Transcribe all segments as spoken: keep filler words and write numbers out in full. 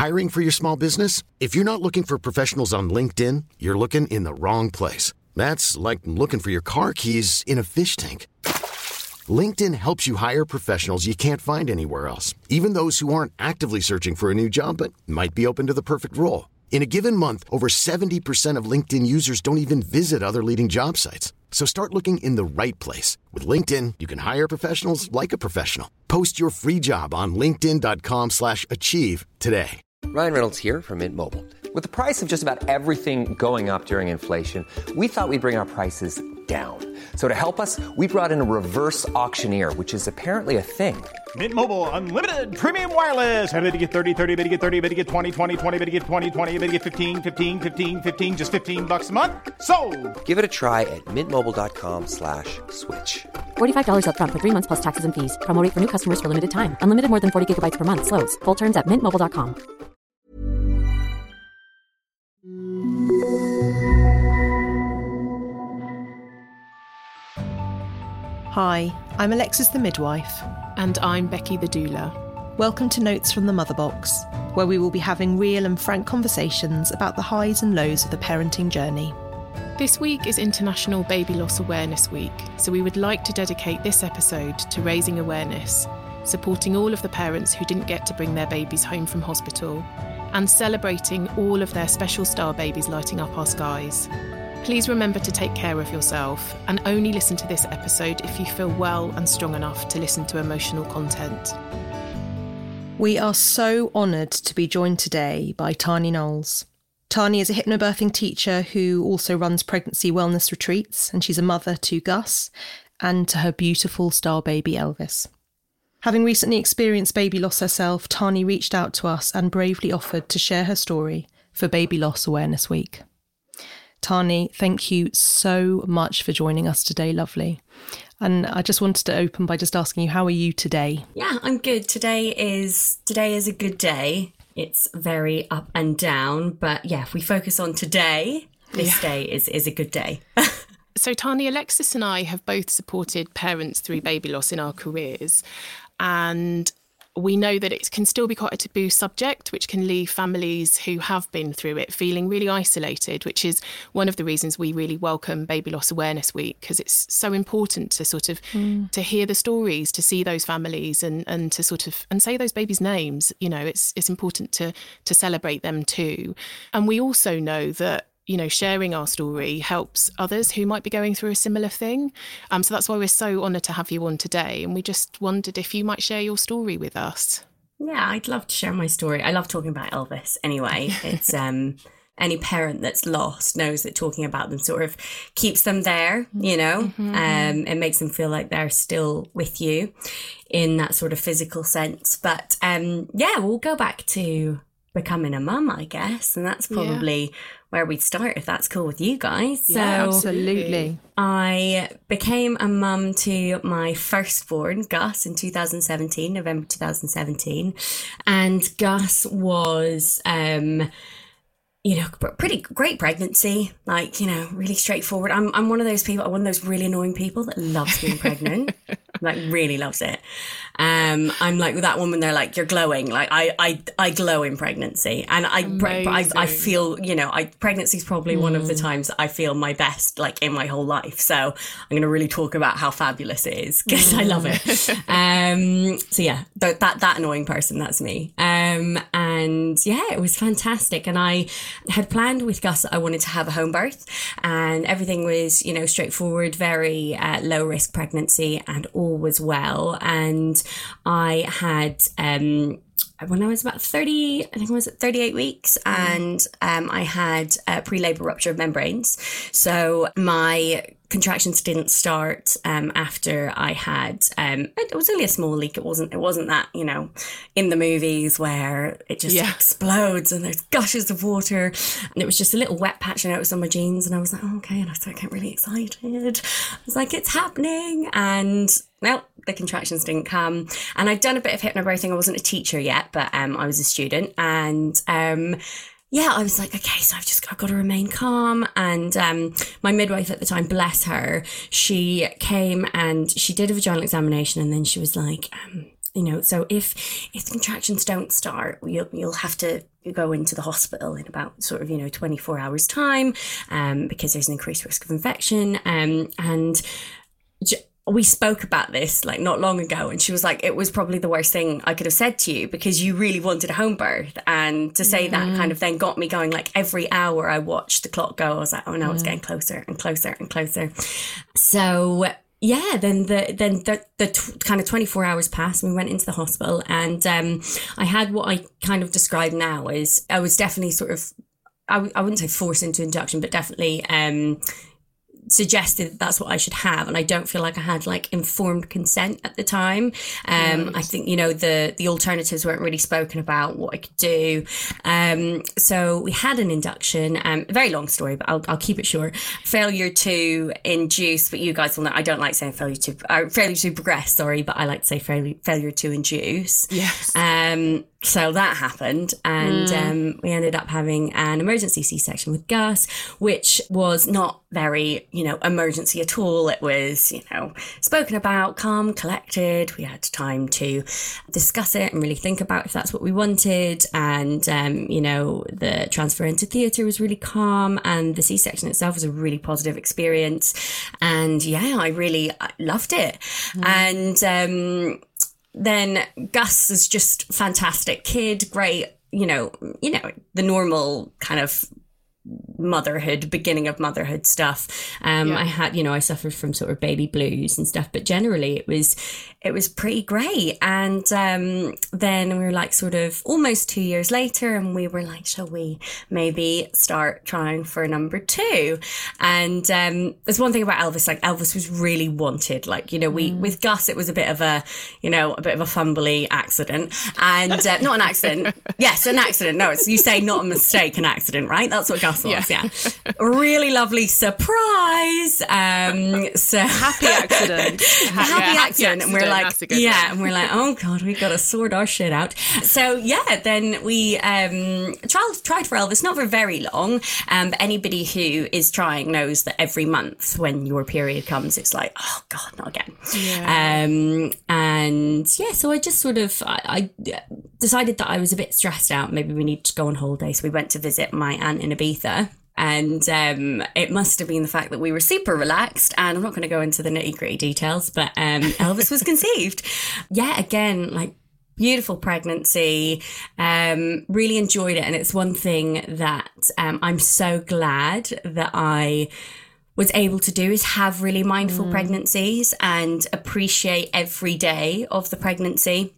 Hiring for your small business? If you're not looking for professionals on LinkedIn, you're looking in the wrong place. That's like looking for your car keys in a fish tank. LinkedIn helps you hire professionals you can't find anywhere else, even those who aren't actively searching for a new job but might be open to the perfect role. In a given month, over seventy percent of LinkedIn users don't even visit other leading job sites. So start looking in the right place. With LinkedIn, you can hire professionals like a professional. Post your free job on linkedin.com slash achieve today. Ryan Reynolds here from Mint Mobile. With the price of just about everything going up during inflation, we thought we'd bring our prices down. So to help us, we brought in a reverse auctioneer, which is apparently a thing. Mint Mobile Unlimited Premium Wireless. How to get thirty, thirty, how to get thirty, how to get twenty, twenty, twenty, how to get twenty, twenty, how to get fifteen, fifteen, fifteen, fifteen, just fifteen bucks a month? Sold! Give it a try at mintmobile.com slash switch. forty-five dollars up front for three months plus taxes and fees. Promo rate for new customers for limited time. Unlimited more than forty gigabytes per month. Slows full terms at mint mobile dot com. Hi, I'm Alexis the midwife. And I'm Becky the doula. Welcome to Notes from the Mother Box, where we will be having real and frank conversations about the highs and lows of the parenting journey. This week is International Baby Loss Awareness Week, so we would like to dedicate this episode to raising awareness, supporting all of the parents who didn't get to bring their babies home from hospital, and celebrating all of their special star babies lighting up our skies. Please remember to take care of yourself and only listen to this episode if you feel well and strong enough to listen to emotional content. We are so honoured to be joined today by Tani Knowles. Tani is a hypnobirthing teacher who also runs pregnancy wellness retreats, and she's a mother to Gus and to her beautiful star baby Elvis. Having recently experienced baby loss herself, Tani reached out to us and bravely offered to share her story for Baby Loss Awareness Week. Tani, thank you so much for joining us today, lovely. And I just wanted to open by just asking you, how are you today? Yeah, I'm good. Today is today is a good day. It's very up and down, but yeah, if we focus on today, this yeah. day is, is a good day. So Tani, Alexis and I have both supported parents through baby loss in our careers, and we know that it can still be quite a taboo subject, which can leave families who have been through it feeling really isolated, which is one of the reasons we really welcome Baby Loss Awareness Week, because it's so important to sort of mm. to hear the stories, to see those families and, and to sort of and say those babies' names. You know, it's it's important to to celebrate them too. And we also know that, you know, sharing our story helps others who might be going through a similar thing. Um, so that's why we're so honoured to have you on today. And we just wondered if you might share your story with us. Yeah, I'd love to share my story. I love talking about Elvis anyway. It's um, any parent that's lost knows that talking about them sort of keeps them there, you know. Mm-hmm. Um, it makes them feel like they're still with you in that sort of physical sense. But um, yeah, we'll go back to becoming a mum, I guess. And that's probably... Yeah. where we'd start, if that's cool with you guys. Yeah, so absolutely. I became a mum to my firstborn, Gus, in two thousand seventeen, November two thousand seventeen. And Gus was, um, you know, pretty great pregnancy. Like, you know, really straightforward. I'm I'm one of those people, one of those really annoying people that loves being pregnant. Like, really loves it. Um, I'm like with that woman, they're like, you're glowing. Like, I, I, I glow in pregnancy. And I, I, I feel, you know, I pregnancy is probably mm. one of the times I feel my best, like, in my whole life. So I'm going to really talk about how fabulous it is, because mm. I love it. um, so yeah, th- that, that annoying person, that's me. Um, and yeah, it was fantastic. And I had planned with Gus that I wanted to have a home birth, and everything was, you know, straightforward, very uh, low risk pregnancy, and all was well. And I had, um, when I was about thirty, I think I was at thirty-eight weeks, and um, I had a pre-labour rupture of membranes. So my contractions didn't start um, after I had, um, it was only a small leak. It wasn't, it wasn't that, you know, in the movies where it just yeah. explodes and there's gushes of water. And it was just a little wet patch I noticed on my jeans. And I was like, oh, okay. And I started getting really excited. I was like, it's happening. And well, the contractions didn't come. And I'd done a bit of hypnobirthing. I wasn't a teacher yet, but um, I was a student. And um, yeah, I was like, okay, so I've just I've got to remain calm. And um, my midwife at the time, bless her, she came and she did a vaginal examination, and then she was like, um, you know, so if if the contractions don't start, you'll you'll have to go into the hospital in about sort of, you know, twenty-four hours time, um, because there's an increased risk of infection. Um, and j- we spoke about this like not long ago, and she was like, it was probably the worst thing I could have said to you because you really wanted a home birth. And to say mm. that kind of then got me going. Like every hour I watched the clock go, I was like, oh no, mm. it's getting closer and closer and closer. So yeah, then the then the, the t- kind of twenty-four hours passed and we went into the hospital, and um, I had what I kind of describe now as I was definitely sort of, I, w- I wouldn't say forced into induction, but definitely um, suggested that that's what I should have. And I don't feel like I had like informed consent at the time. Um, right. I think, you know, the, the alternatives weren't really spoken about, what I could do. Um, so we had an induction, um, a very long story, but I'll, I'll keep it short. Failure to induce, but you guys will know, I don't like saying failure to, uh, failure to progress, sorry, but I like to say failure, failure to induce. Yes. Um, so that happened, and mm. um, we ended up having an emergency C-section with Gus, which was not very, you know, emergency at all. It was, you know, spoken about, calm, collected. We had time to discuss it and really think about if that's what we wanted. And, um, you know, the transfer into theatre was really calm, and the C-section itself was a really positive experience. And yeah, I really I loved it. Mm. And, um, then Gus is just fantastic kid, great, you know, you know, the normal kind of motherhood, beginning of motherhood stuff. Um, yeah. I had, you know, I suffered from sort of baby blues and stuff, but generally it was, it was pretty great. And um, then we were like sort of almost two years later, and we were like, shall we maybe start trying for number two? And um, there's one thing about Elvis, like Elvis was really wanted. Like, you know, we, mm. with Gus, it was a bit of a, you know, a bit of a fumbly accident, and uh, not an accident. Yes, an accident. No, it's, you say not a mistake, an accident, right? That's what Gus was. Yeah. yeah. A really lovely surprise. Um, so happy accident. happy, yeah, happy accident. And we're like, yeah, one. and we're like, oh God, we got to sort our shit out. So yeah, then we um, tried, tried for Elvis, not for very long. Um, but anybody who is trying knows that every month when your period comes, it's like, oh God, not again. Yeah. Um, and yeah, so I just sort of, I, I decided that I was a bit stressed out. Maybe we need to go on holiday. So we went to visit my aunt in Ibiza. And um, it must have been the fact that we were super relaxed. And I'm not going to go into the nitty gritty details, but um, Elvis was conceived. Yeah, again, like beautiful pregnancy. Um, really enjoyed it. And it's one thing that um, I'm so glad that I was able to do is have really mindful mm. pregnancies and appreciate every day of the pregnancy.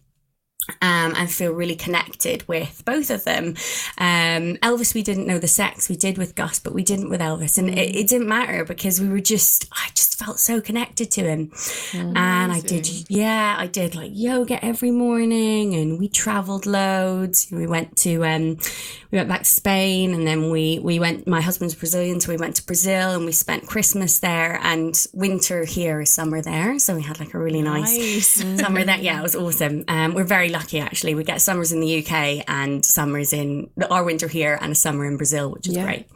Um, and feel really connected with both of them. Um, Elvis, we didn't know the sex. We did with Gus, but we didn't with Elvis. And it, it didn't matter because we were just, I just felt so connected to him. Amazing. And I did, yeah, I did like yoga every morning, and we traveled loads. We went to, um, we went back to Spain, and then we, we went, my husband's Brazilian, so we went to Brazil and we spent Christmas there, and winter here is summer there. So we had like a really nice, nice. summer there. Yeah, it was awesome. Um, we're very lucky actually. We get summers in the U K and summers in our winter here and a summer in Brazil, which is yeah. great.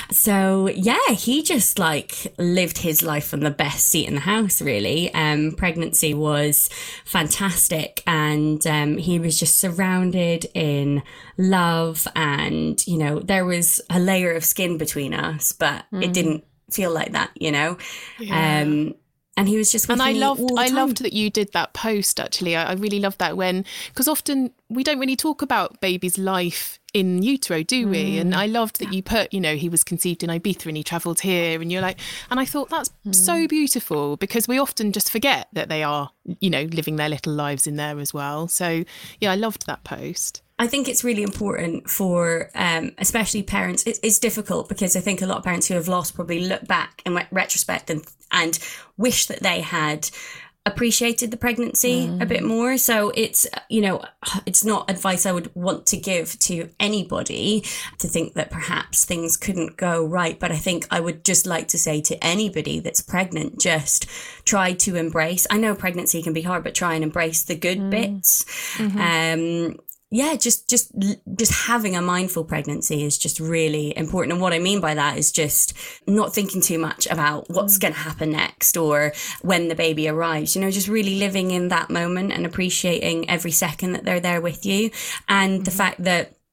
So yeah, he just like lived his life on the best seat in the house, really. Um, pregnancy was fantastic, and um, he was just surrounded in love, and you know, there was a layer of skin between us, but mm. it didn't feel like that, you know. Yeah. Um, And he was just with and I me loved all the I time. loved that you did that post, actually. I, I really loved that, when, because often we don't really talk about baby's life in utero, do we? Mm. And I loved that you put, you know, he was conceived in Ibiza and he travelled here, and you're like, and I thought that's mm. so beautiful, because we often just forget that they are, you know, living their little lives in there as well. So yeah, I loved that post. I think it's really important for, um, especially parents. It, it's difficult because I think a lot of parents who have lost probably look back in retrospect and and wish that they had appreciated the pregnancy mm. a bit more. So it's, you know, it's not advice I would want to give to anybody to think that perhaps things couldn't go right. But I think I would just like to say to anybody that's pregnant, just try to embrace. I know pregnancy can be hard, but try and embrace the good mm. bits. Mm-hmm. Um, Yeah, just, just, just having a mindful pregnancy is just really important. And what I mean by that is just not thinking too much about what's mm. going to happen next or when the baby arrives, you know, just really living in that moment and appreciating every second that they're there with you. And mm. the fact that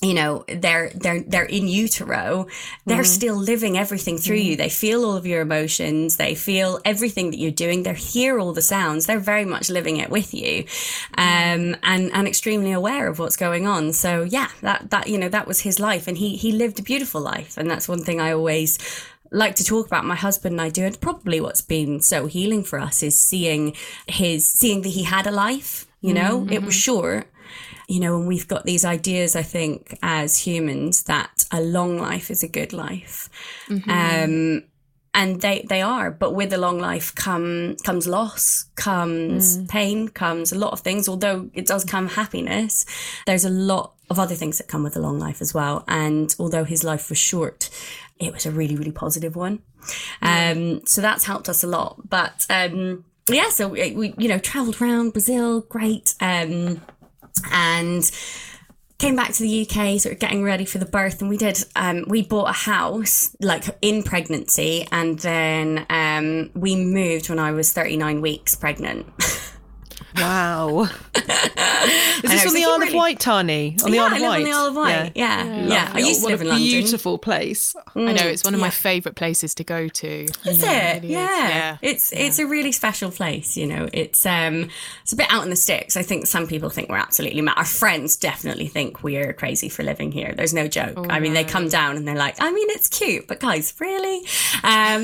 you know, they're they're they're in utero, they're mm. still living everything through mm. you. They feel all of your emotions. They feel everything that you're doing. They hear all the sounds. They're very much living it with you, um, and and extremely aware of what's going on. So yeah, that that you know that was his life, and he he lived a beautiful life, and that's one thing I always like to talk about. My husband and I do, and probably what's been so healing for us is seeing his seeing that he had a life. You know, mm-hmm. it was short. You know, and we've got these ideas, I think, as humans, that a long life is a good life. Mm-hmm. Um, and they, they are. But with a long life come comes loss, comes mm. pain, comes a lot of things. Although it does come happiness, there's a lot of other things that come with a long life as well. And although his life was short, it was a really, really positive one. Yeah. Um, so that's helped us a lot. But um, yeah, so we, we, you know, travelled around Brazil, great. Um and came back to the U K, sort of getting ready for the birth, and we did um we bought a house like in pregnancy, and then um we moved when I was thirty-nine weeks pregnant. Wow. Is this know, on the Isle of Wight, Tani? On the yeah, Isle of I live Wight? on the Isle of Wight. Yeah, yeah. yeah. yeah. I used to what live a in London. Beautiful place. Mm. I know, it's one of yeah. my favourite places to go to. Is know, it? it really yeah. is. yeah. It's yeah. it's a really special place, you know. It's um it's a bit out in the sticks. I think some people think we're absolutely mad. Our friends definitely think we're crazy for living here. There's no joke. Oh, I mean, no. They come down and they're like, I mean, it's cute, but guys, really? Um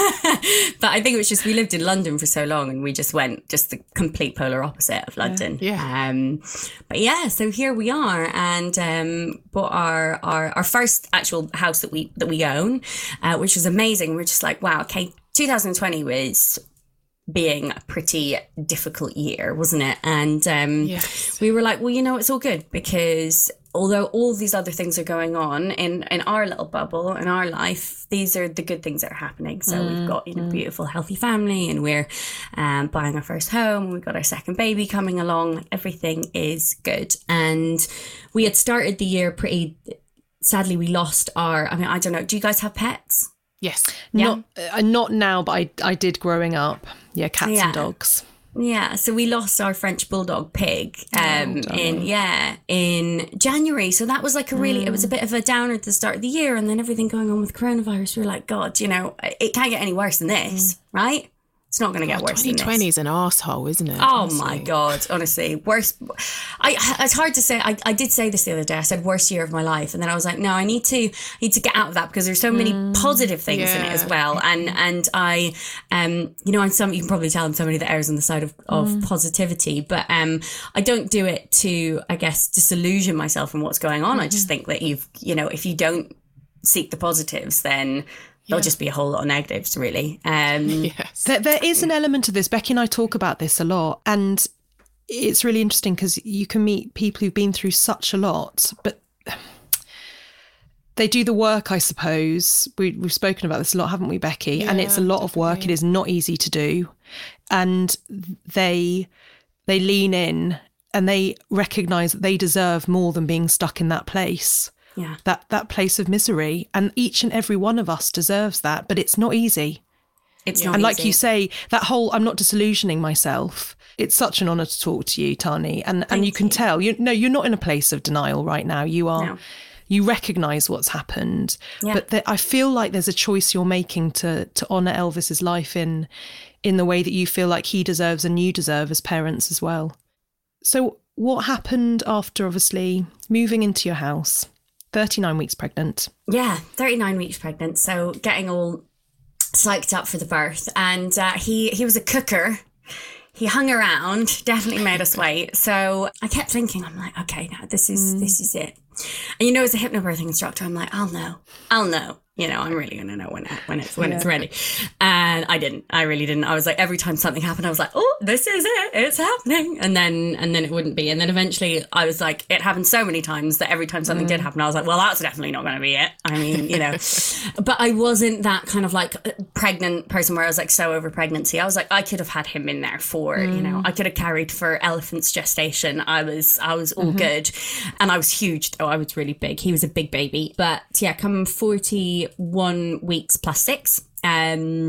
but I think it was just we lived in London for so long, and we just went just the complete polar opposite of London. Yeah. yeah. Um but yeah, so here we are, and um bought our, our our first actual house that we that we own, uh, which was amazing. We're just like, wow, okay, two thousand twenty was being a pretty difficult year, wasn't it? And um yes. we were like, well, you know, it's all good, because although all these other things are going on in, in our little bubble, in our life, these are the good things that are happening. So mm, we've got, you know, mm. beautiful, healthy family, and we're um, buying our first home. We've got our second baby coming along. Everything is good. And we had started the year pretty, sadly, we lost our, I mean, I don't know, do you guys have pets? Yes. Not, yeah. uh, not now, but I, I did growing up. Yeah, cats yeah. and dogs. Yeah, so we lost our French bulldog Pig um, oh, in yeah in January. So that was like a really mm. it was a bit of a downer at the start of the year, and then everything going on with coronavirus. We were like, God, you know, it can't get any worse than this, mm. right? It's not going to get worse than this. twenty twenty is an arsehole, isn't it? Oh honestly. My God, honestly. Worst. I, it's hard to say. I, I did say this the other day. I said worst year of my life. And then I was like, no, I need to I need to get out of that, because there's so many mm, positive things yeah. in it as well. And and I, um, you know, I'm some, you can probably tell I'm somebody that errs on the side of, of mm. positivity. But um, I don't do it to, I guess, disillusion myself from what's going on. Mm-hmm. I just think that you've, you know, if you don't seek the positives, then there'll yeah. just be a whole lot of negatives, really. Um, yes. There, there is an element to this. Becky and I talk about this a lot, and it's really interesting because you can meet people who've been through such a lot, but they do the work, I suppose. We, we've spoken about this a lot, haven't we, Becky? Yeah, and it's a lot definitely. of work. It is not easy to do. And they they lean in and they recognise that they deserve more than being stuck in that place. Yeah. That that place of misery. And each and every one of us deserves that, but it's not easy. It's yeah. not And like easy. you say, that whole, I'm not disillusioning myself. It's such an honour to talk to you, Tani. And Thank and you can you. tell, you no, you're not in a place of denial right now. You are, no. you recognise what's happened. Yeah. But there, I feel like there's a choice you're making to to honour Elvis's life in in the way that you feel like he deserves and you deserve as parents as well. So what happened after, obviously, moving into your house? thirty-nine weeks pregnant. Yeah, thirty-nine weeks pregnant. So getting all psyched up for the birth. And uh, he, he was a cooker. He hung around, definitely made us wait. So I kept thinking, I'm like, okay, now this is mm. this is it. And you know, as a hypnobirthing instructor, I'm like, I'll know. I'll know. You know, I'm really going to know when it, when it's when yeah. it's ready. And I didn't. I really didn't. I was like, every time something happened, I was like, oh, this is it. It's happening. And then and then it wouldn't be. And then eventually I was like, it happened so many times that every time something mm. did happen, I was like, well, that's definitely not going to be it. I mean, you know. But I wasn't that kind of like pregnant person where I was like so over pregnancy. I was like, I could have had him in there for, mm. you know, I could have carried for Elephant's gestation. I was, I was all mm-hmm. good. And I was huge though. I was really big. He was a big baby. But yeah, come forty-one weeks plus six. Um,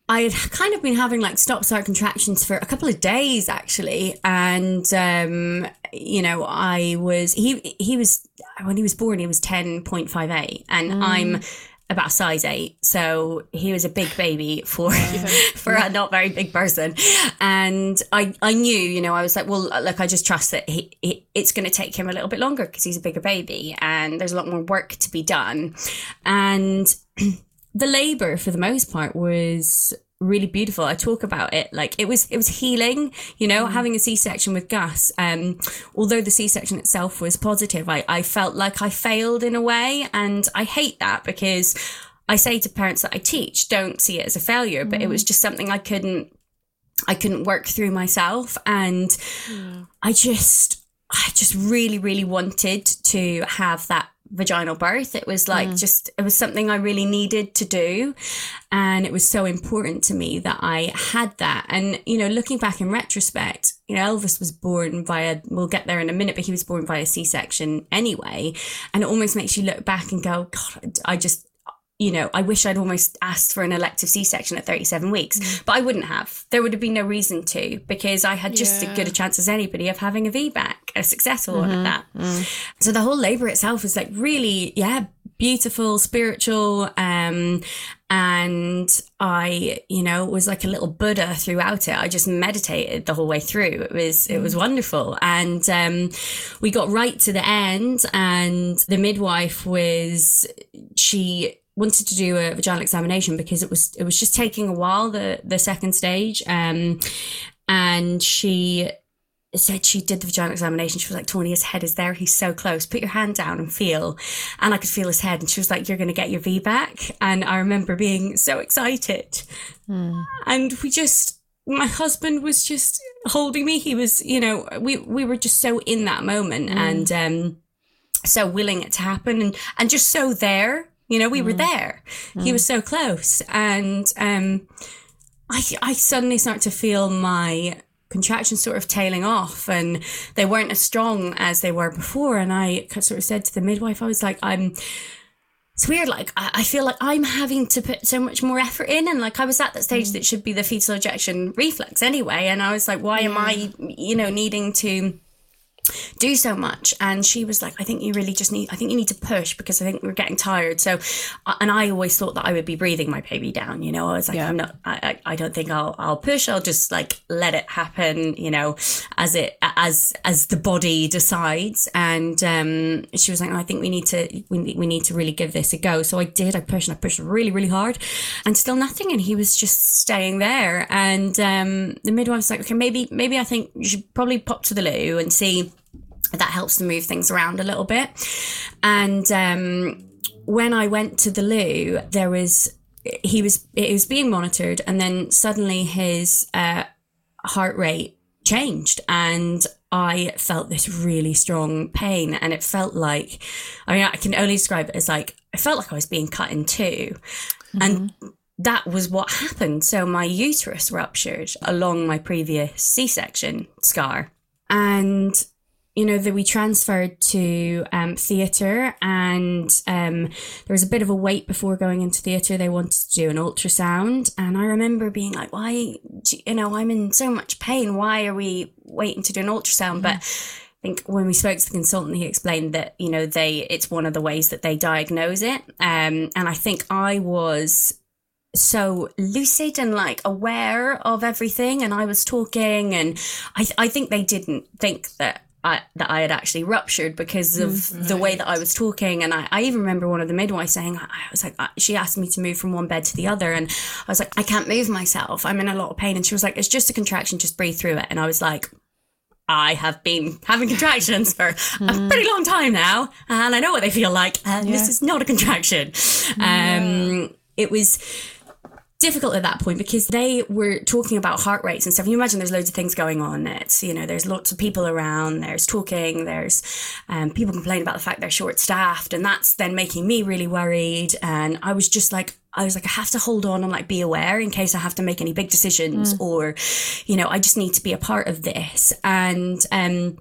I had kind of been having like stop-start contractions for a couple of days actually, and um, you know, I was he he was when he was born he was ten point five eight, and mm. I'm about size eight, so he was a big baby for for a not very big person, and I I knew, you know, I was like, well, look, I just trust that he, he it's going to take him a little bit longer because he's a bigger baby, and there's a lot more work to be done, and. The labour, for the most part, was really beautiful. I talk about it like it was it was healing, you know, mm. having a C-section with Gus. Um, although the C-section itself was positive, I, I felt like I failed in a way. And I hate that because I say to parents that I teach, don't see it as a failure. Mm. But it was just something I couldn't I couldn't work through myself. And yeah. I just I just really, really wanted to have that vaginal birth. It was like mm. just it was something I really needed to do, and it was so important to me that I had that. And you know, looking back in retrospect, you know, Elvis was born via, we'll get there in a minute, but he was born via C-section anyway, and it almost makes you look back and go, God, I just you know, I wish I'd almost asked for an elective C-section at thirty-seven weeks, mm. but I wouldn't have. There would have been no reason to, because I had just yeah. as good a chance as anybody of having a V BAC, a successful mm-hmm. one at that. Mm. So the whole labour itself was like really, yeah, beautiful, spiritual, um, and I, you know, was like a little Buddha throughout it. I just meditated the whole way through. It was, it was wonderful. And, um, we got right to the end, and the midwife was, she wanted to do a vaginal examination because it was, it was just taking a while, the, the second stage. Um, and she said she did the vaginal examination. She was like, Tony, his head is there. He's so close. Put your hand down and feel. And I could feel his head. And she was like, you're going to get your V BAC. And I remember being so excited. Mm. And we just, my husband was just holding me. He was, you know, we, we were just so in that moment mm. and um, so willing it to happen, and, and just so there, you know, we mm. were there. Mm. He was so close. And um, I, I suddenly start to feel my contractions sort of tailing off, and they weren't as strong as they were before. And I sort of said to the midwife, I was like, I'm, it's weird, like I, I feel like I'm having to put so much more effort in, and like I was at that stage mm. that should be the fetal ejection reflex anyway, and I was like, why yeah. am I, you know, needing to do so much? And she was like, I think you really just need, I think you need to push, because I think we're getting tired. So, and I always thought that I would be breathing my baby down, you know, I was like, yeah. I'm not, I, I don't think I'll, I'll push. I'll just like let it happen, you know, as it, as, as the body decides. And, um, she was like, oh, I think we need to, we, we need to really give this a go. So I did, I pushed and I pushed really, really hard, and still nothing. And he was just staying there. And, um, the midwife was like, okay, maybe, maybe I think you should probably pop to the loo and see. That helps to move things around a little bit. And um, when I went to the loo, there was, he was, it was being monitored, and then suddenly his uh, heart rate changed, and I felt this really strong pain, and it felt like, I mean, I can only describe it as like, I felt like I was being cut in two. Mm-hmm. And that was what happened. So my uterus ruptured along my previous C-section scar. And you know, that we transferred to um, theatre, and um, there was a bit of a wait before going into theatre. They wanted to do an ultrasound, and I remember being like, why, you know, I'm in so much pain. Why are we waiting to do an ultrasound? Mm-hmm. But I think when we spoke to the consultant, he explained that, you know, they, it's one of the ways that they diagnose it. Um, and I think I was so lucid and like aware of everything, and I was talking, and I, th- I think they didn't think that I, that I had actually ruptured because of mm, right. the way that I was talking. And I, I even remember one of the midwives saying, I was like, she asked me to move from one bed to the other. And I was like, I can't move myself. I'm in a lot of pain. And she was like, it's just a contraction. Just breathe through it. And I was like, I have been having contractions for mm. a pretty long time now, and I know what they feel like. And yeah. this is not a contraction. Yeah. Um, it was difficult at that point because they were talking about heart rates and stuff. You imagine there's loads of things going on. It's, you know, there's lots of people around, there's talking, there's um, people complain about the fact they're short staffed, and that's then making me really worried. And I was just like, I was like, I have to hold on and like be aware in case I have to make any big decisions mm. or, you know, I just need to be a part of this. And, um,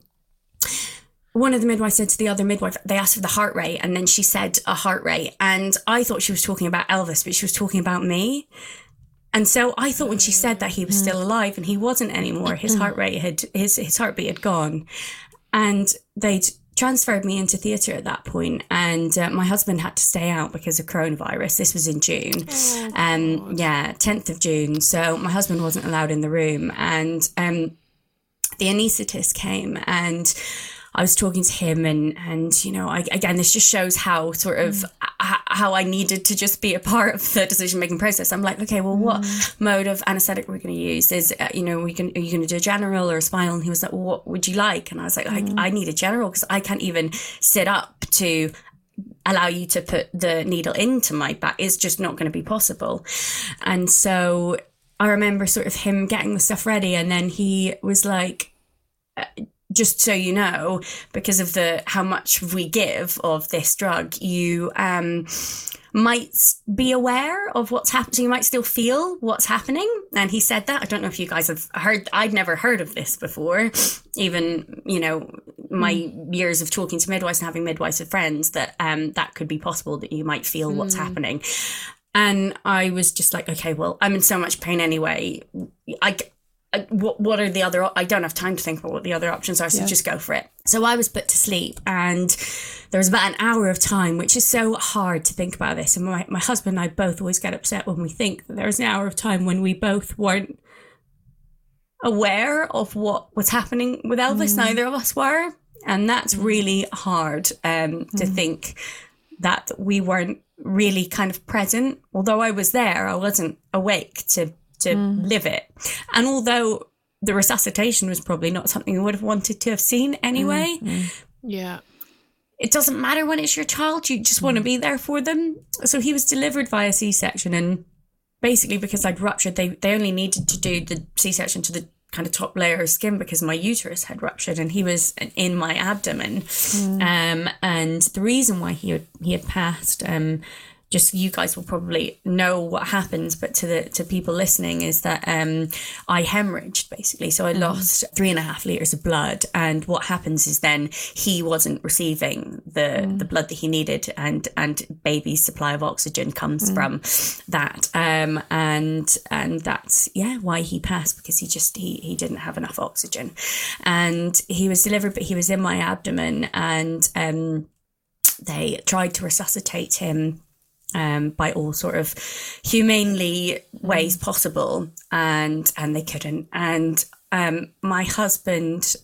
one of the midwives said to the other midwife, they asked for the heart rate, and then she said a heart rate. And I thought she was talking about Elvis, but she was talking about me. And so I thought when she said that he was still alive, and he wasn't anymore. His heart rate had, his, his heartbeat had gone. And they'd transferred me into theatre at that point, and uh, my husband had to stay out because of coronavirus. This was in June. Oh, um, yeah, tenth of June. So my husband wasn't allowed in the room, and um, the anaesthetist came, and I was talking to him, and, and you know, I, again, this just shows how sort of mm. h- how I needed to just be a part of the decision-making process. I'm like, okay, well, what mm. mode of anaesthetic we're going to use? Is, uh, you know, we can, are you going to do a general or a spinal? And he was like, well, what would you like? And I was like, mm. I, I need a general, because I can't even sit up to allow you to put the needle into my back. It's just not going to be possible. And so I remember sort of him getting the stuff ready, and then he was like, uh, just so you know, because of the how much we give of this drug, you um, might be aware of what's happening. So you might still feel what's happening. And he said that. I don't know if you guys have heard. I'd never heard of this before. Even, you know, my mm. years of talking to midwives and having midwives as friends, that um, that could be possible, that you might feel mm. what's happening. And I was just like, okay, well, I'm in so much pain anyway. I. What what are the other, I don't have time to think about what the other options are, so yeah. just go for it. So I was put to sleep, and there was about an hour of time, which is so hard to think about this. And my, my husband and I both always get upset when we think that there was an hour of time when we both weren't aware of what was happening with Elvis. Mm. Neither of us were. And that's really hard um, mm. to think that we weren't really kind of present. Although I was there, I wasn't awake to to mm. live it. And although the resuscitation was probably not something we would have wanted to have seen anyway, mm. Mm. yeah, it doesn't matter when it's your child, you just mm. want to be there for them. So he was delivered via C-section, and basically because I'd ruptured, they, they only needed to do the C-section to the kind of top layer of skin because my uterus had ruptured, and he was in my abdomen. Mm. Um, and the reason why he had, he had passed, um, just you guys will probably know what happens, but to the to people listening, is that um, I hemorrhaged basically. So I mm. lost three and a half litres of blood, and what happens is then he wasn't receiving the, mm. the blood that he needed, and and baby's supply of oxygen comes mm. from that, um, and and that's yeah why he passed, because he just he he didn't have enough oxygen, and he was delivered, but he was in my abdomen, and um, they tried to resuscitate him Um, by all sort of humanely ways possible, and and they couldn't. And um, my husband,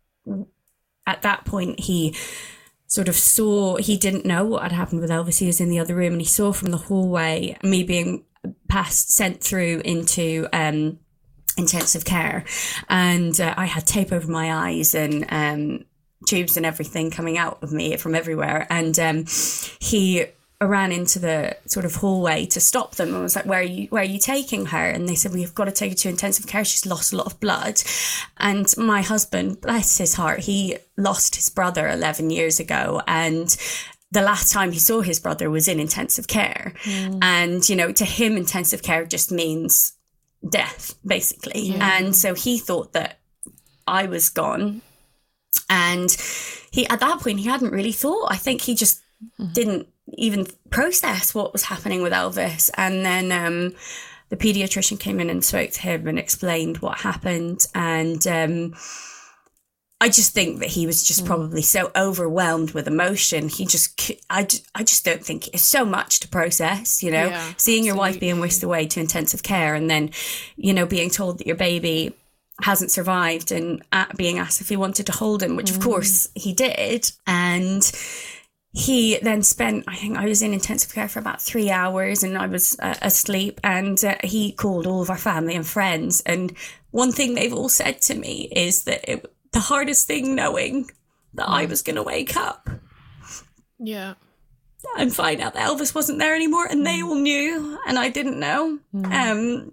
at that point, he sort of saw, he didn't know what had happened with Elvis. He was in the other room, and he saw from the hallway me being passed, sent through into um, intensive care. And uh, I had tape over my eyes, and um, tubes and everything coming out of me from everywhere. And um, he ran into the sort of hallway to stop them, and was like, where are you where are you taking her? And they said, we've got to take her to intensive care, she's lost a lot of blood. And my husband, bless his heart, he lost his brother eleven years ago, and the last time he saw his brother was in intensive care. Mm. And you know, to him, intensive care just means death basically. Yeah. And so he thought that I was gone, and he at that point he hadn't really thought. I think he just mm. didn't even process what was happening with Elvis. And then um, the paediatrician came in and spoke to him and explained what happened. And um, I just think that he was just mm. probably so overwhelmed with emotion. He just, I, I just don't think it's so much to process, you know, yeah, seeing your absolutely. wife being whisked away to intensive care, and then, you know, being told that your baby hasn't survived, and being asked if he wanted to hold him, which mm. of course he did. And he then spent, I think I was in intensive care for about three hours and I was uh, asleep, and uh, he called all of our family and friends. And one thing they've all said to me is that it, the hardest thing knowing that mm. I was going to wake up. Yeah. And find out that Elvis wasn't there anymore, and they all knew and I didn't know. Mm. Um,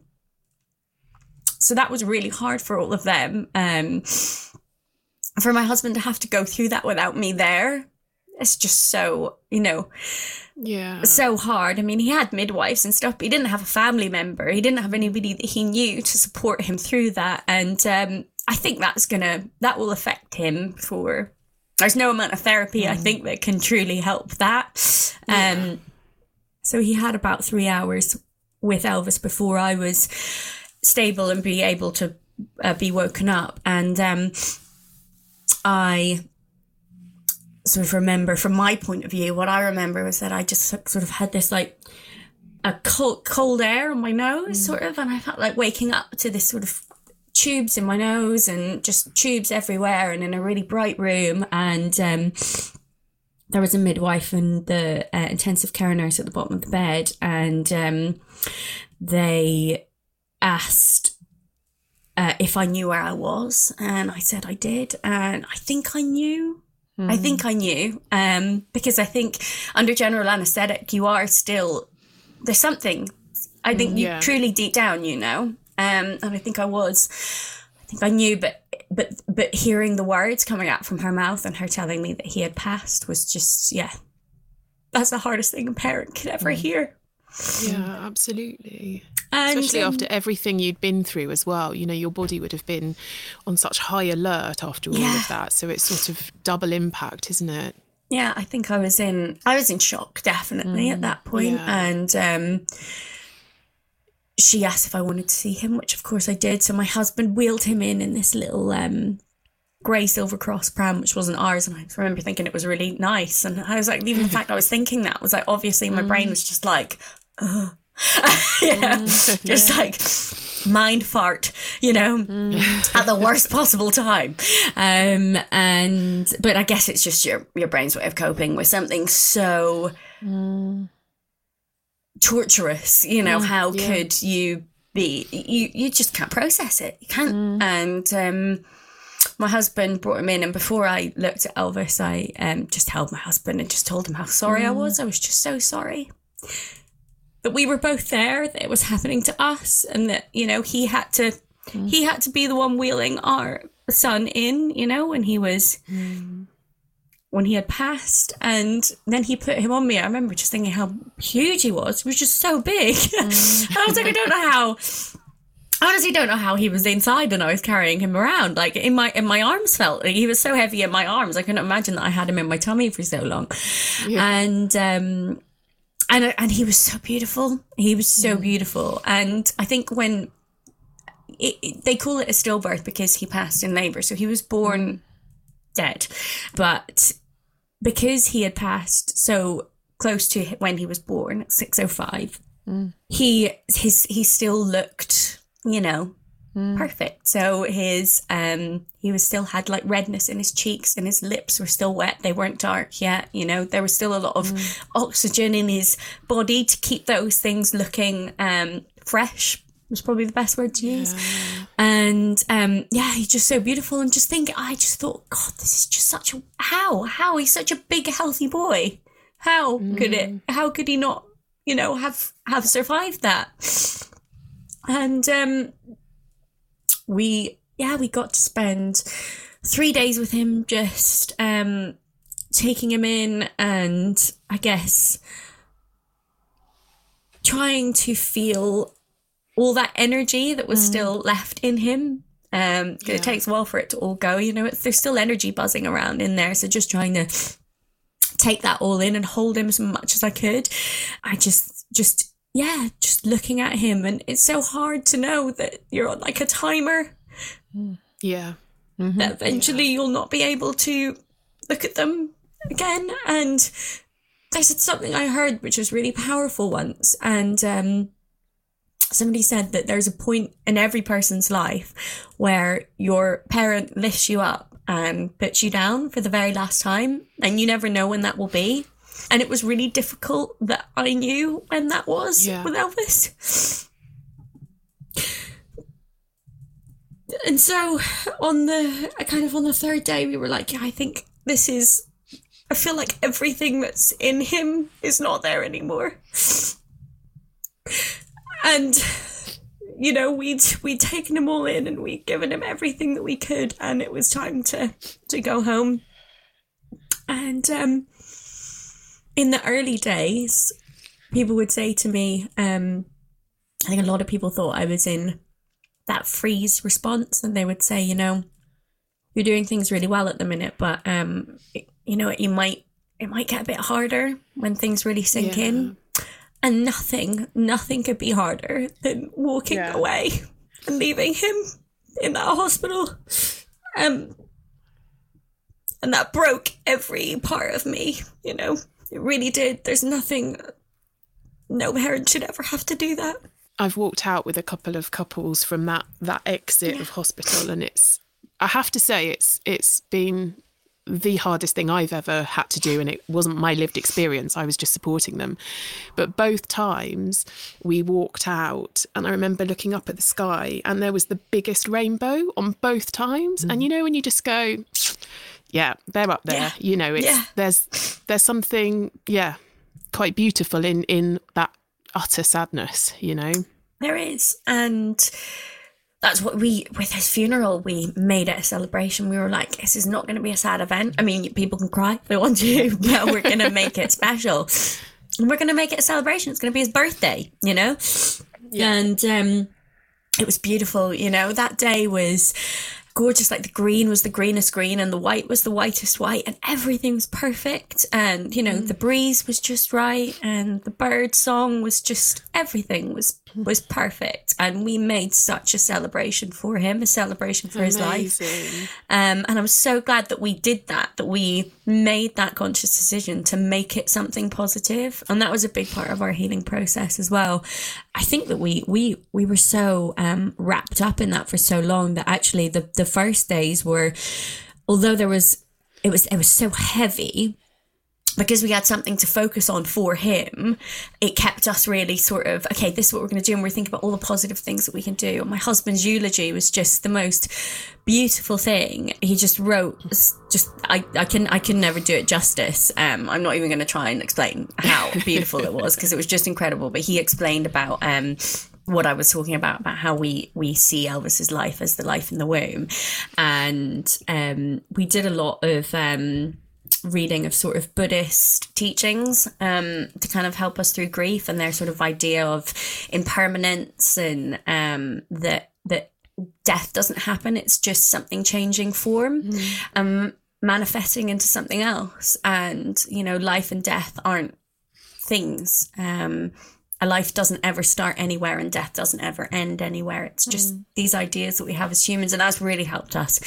so that was really hard for all of them. Um, for my husband to have to go through that without me there, it's just so, you know, yeah, so hard. I mean, he had midwives and stuff, but he didn't have a family member. He didn't have anybody that he knew to support him through that. And um, I think that's gonna, that will affect him for, there's no amount of therapy, mm. I think, that can truly help that. Um, yeah. So he had about three hours with Elvis before I was stable and be able to uh, be woken up. And um, I sort of remember, from my point of view, what I remember was that I just sort of had this like a cold, cold air on my nose, mm. sort of, and I felt like waking up to this sort of tubes in my nose and just tubes everywhere, and in a really bright room. And um, there was a midwife and the uh, intensive care nurse at the bottom of the bed, and um, they asked uh, if I knew where I was, and I said I did, and I think I knew. Mm. I think I knew, um, because I think under general anaesthetic, you are still, there's something, I think mm, yeah. you truly deep down, you know, um, and I think I was, I think I knew, but, but, but hearing the words coming out from her mouth and her telling me that he had passed was just, yeah, that's the hardest thing a parent could ever mm. hear. Yeah, absolutely. And, Especially um, after everything you'd been through as well. You know, your body would have been on such high alert after all yeah. of that. So it's sort of double impact, isn't it? Yeah, I think I was in, I was in shock, definitely, mm, at that point. Yeah. And um, she asked if I wanted to see him, which of course I did. So my husband wheeled him in in this little um, grey Silver Cross pram, which wasn't ours. And I remember thinking it was really nice. And I was like, even the fact I was thinking that was like, obviously my mm. brain was just like, ugh. yeah, mm, just yeah. like mind fart, you know, mm. at the worst possible time. Um, and but I guess it's just your your brain's way of coping with something so mm. torturous. You know, mm, how yeah. could you be? You you just can't process it. You can't. Mm. And um, my husband brought him in, and before I looked at Elvis, I um just held my husband and just told him how sorry mm. I was. I was just so sorry that we were both there, that it was happening to us, and that, you know, he had to mm. he had to be the one wheeling our son in, you know, when he was mm. when he had passed. And then he put him on me. I remember just thinking how huge he was. He was just so big. Mm. I was like, I don't know how I honestly don't know how he was inside and I was carrying him around. Like in my in my arms felt like he was so heavy in my arms. I couldn't imagine that I had him in my tummy for so long. Yeah. And um And and he was so beautiful. He was so mm. beautiful. And I think when it, it, they call it a stillbirth because he passed in labour. So he was born mm. dead. But because he had passed so close to when he was born at six oh five, mm. he his he still looked, you know, mm. perfect. So his um he was still had like redness in his cheeks, and his lips were still wet. They weren't dark yet, you know. There was still a lot of mm. oxygen in his body to keep those things looking um fresh, was probably the best word to use. Yeah. And um yeah, he's just so beautiful. And just think, I just thought, God, this is just such a how how he's such a big healthy boy. How mm. could it how could he not, you know, have have survived that? And um we yeah we got to spend three days with him, just um taking him in, and I guess trying to feel all that energy that was mm. still left in him. Um, yeah. It takes a while for it to all go, you know. It's, there's still energy buzzing around in there, so just trying to take that all in and hold him as much as I could. I just, just yeah, just looking at him, and it's so hard to know that you're on like a timer. Yeah. Mm-hmm. That eventually yeah. you'll not be able to look at them again. And there's something I heard which was really powerful once, and um, somebody said that there's a point in every person's life where your parent lifts you up and puts you down for the very last time, and you never know when that will be. And it was really difficult that I knew when that was yeah. with Elvis. And so on the kind of on the third day, we were like, yeah, I think this is, I feel like everything that's in him is not there anymore. And, you know, we'd we'd taken him all in, and we'd given him everything that we could, and it was time to, to go home. And um, in the early days, people would say to me, um, I think a lot of people thought I was in that freeze response, and they would say, you know, you're doing things really well at the minute, but um, it, you know, you might it might get a bit harder when things really sink yeah. in. And nothing, nothing could be harder than walking Yeah. away and leaving him in that hospital. Um, and that broke every part of me, you know. It really did. There's nothing, no parent should ever have to do that. I've walked out with a couple of couples from that that exit Yeah. of hospital, and it's, I have to say, it's it's been the hardest thing I've ever had to do, and it wasn't my lived experience. I was just supporting them. But both times we walked out, and I remember looking up at the sky, and there was the biggest rainbow on both times. Mm. And you know, when you just go, yeah, they're up there. Yeah. You know, it's Yeah. there's there's something, yeah, quite beautiful in in that utter sadness, you know. There is. And that's what we, with his funeral, we made it a celebration. We were like, this is not going to be a sad event. I mean, people can cry if they want to, but we're going to make it special. And we're going to make it a celebration. It's going to be his birthday, you know? Yeah. And um, it was beautiful, you know? That day was gorgeous. Like, the green was the greenest green and the white was the whitest white, and everything was perfect. And, you know, mm. the breeze was just right, and the bird song was just, everything was was perfect. And we made such a celebration for him, a celebration for Amazing. His life. Um, and I'm so glad that we did that, that we made that conscious decision to make it something positive. And that was a big part of our healing process as well. I think that we we we were so um, wrapped up in that for so long that actually the, the first days were, although there was, it was it was so heavy, because we had something to focus on for him, it kept us really sort of, okay, this is what we're going to do. And we're thinking about all the positive things that we can do. And my husband's eulogy was just the most beautiful thing. He just wrote, just, I, I can, I can never do it justice. Um, I'm not even going to try and explain how beautiful it was, because it was just incredible. But he explained about, um, what I was talking about, about how we, we see Elvis's life as the life in the womb. And, um, we did a lot of, um, reading of sort of Buddhist teachings um, to kind of help us through grief, and their sort of idea of impermanence, and um, that that death doesn't happen, it's just something changing form, mm. um, manifesting into something else. And, you know, life and death aren't things. Um, a life doesn't ever start anywhere, and death doesn't ever end anywhere. It's just mm. these ideas that we have as humans. And that's really helped us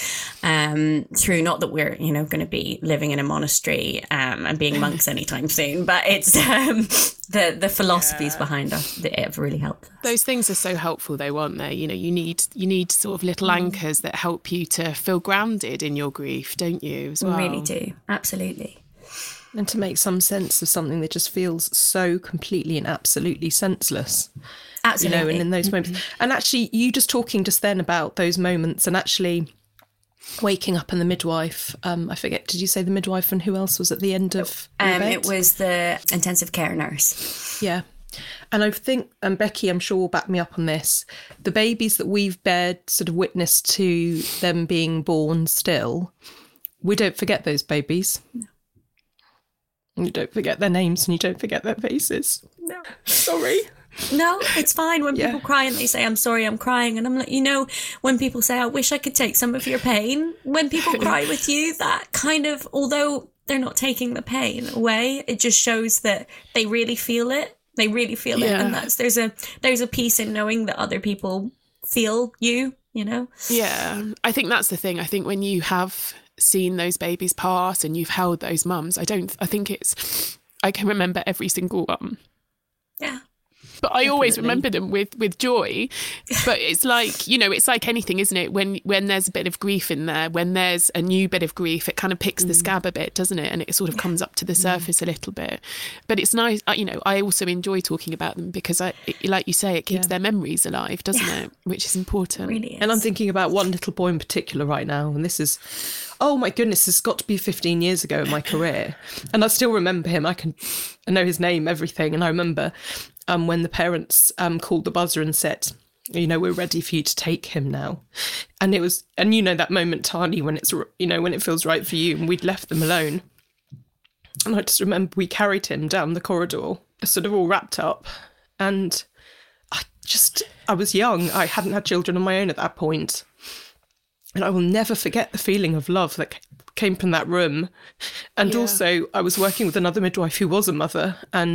um, through, not that we're, you know, going to be living in a monastery um, and being monks anytime soon, but it's um, the, the philosophies yeah. behind us that have really helped us. Those things are so helpful though, aren't they? You know, you need, you need sort of little mm. anchors that help you to feel grounded in your grief, don't you, as well? We really do. Absolutely. And to make some sense of something that just feels so completely and absolutely senseless. Absolutely. You know, and in those moments. Mm-hmm. And actually, you just talking just then about those moments, and actually waking up and the midwife, um, I forget, did you say the midwife, and who else was at the end of your um, bed? It was the intensive care nurse. Yeah. And I think, and Becky, I'm sure will back me up on this, the babies that we've bared sort of witness to them being born still, we don't forget those babies. No. You don't forget their names, and you don't forget their faces. No. Sorry. No, it's fine when yeah. people cry and they say, I'm sorry, I'm crying. And I'm like, you know, when people say, I wish I could take some of your pain, when people cry with you, that kind of, although they're not taking the pain away, it just shows that they really feel it. They really feel yeah. it. And that's, there's a, there's a peace in knowing that other people feel you, you know? Yeah. I think that's the thing. I think when you have seen those babies pass and you've held those mums, I don't, I think it's, I can remember every single one. Yeah. But I Definitely. always remember them with, with joy. But it's like, you know, it's like anything, isn't it? When when there's a bit of grief in there, when there's a new bit of grief, it kind of picks mm. the scab a bit, doesn't it? And it sort of yeah. comes up to the surface mm. a little bit. But it's nice, you know, I also enjoy talking about them because, I, it, like you say, it keeps yeah. their memories alive, doesn't yeah. it? Which is important. It really is. And I'm thinking about one little boy in particular right now, and this is, oh my goodness, this has got to be fifteen years ago in my career. And I still remember him. I can I know his name, everything. And I remember um, when the parents um, called the buzzer and said, you know, we're ready for you to take him now. And it was, and you know, that moment, Tani, when it's, you know, when it feels right for you, and we'd left them alone. And I just remember we carried him down the corridor, sort of all wrapped up. And I just, I was young. I hadn't had children of my own at that point. And I will never forget the feeling of love that came from that room. And yeah. also, I was working with another midwife who was a mother, and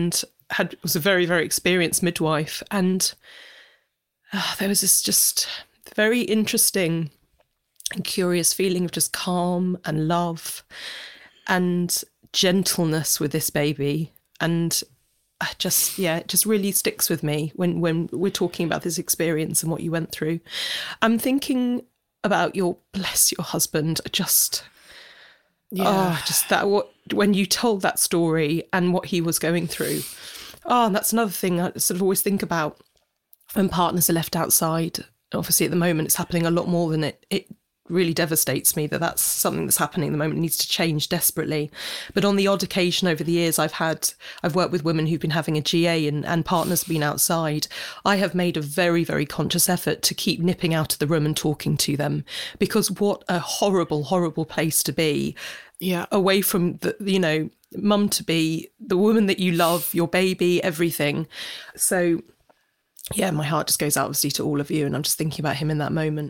had was a very, very experienced midwife, and uh, there was this just very interesting and curious feeling of just calm and love and gentleness with this baby. And I just, yeah, it just really sticks with me when, when we're talking about this experience and what you went through. I'm thinking about your, bless your husband, just, yeah. oh, just that, what, when you told that story and what he was going through. Oh, and that's another thing I sort of always think about when partners are left outside. Obviously, at the moment, it's happening a lot more than it, it really devastates me that that's something that's happening at the moment. It needs to change desperately. But on the odd occasion over the years, I've had, I've worked with women who've been having a G A and, and partners have been outside. I have made a very, very conscious effort to keep nipping out of the room and talking to them, because what a horrible, horrible place to be. Yeah. Away from the, you know, mum to be, the woman that you love, your baby, everything. So yeah, my heart just goes out obviously to all of you, and I'm just thinking about him in that moment.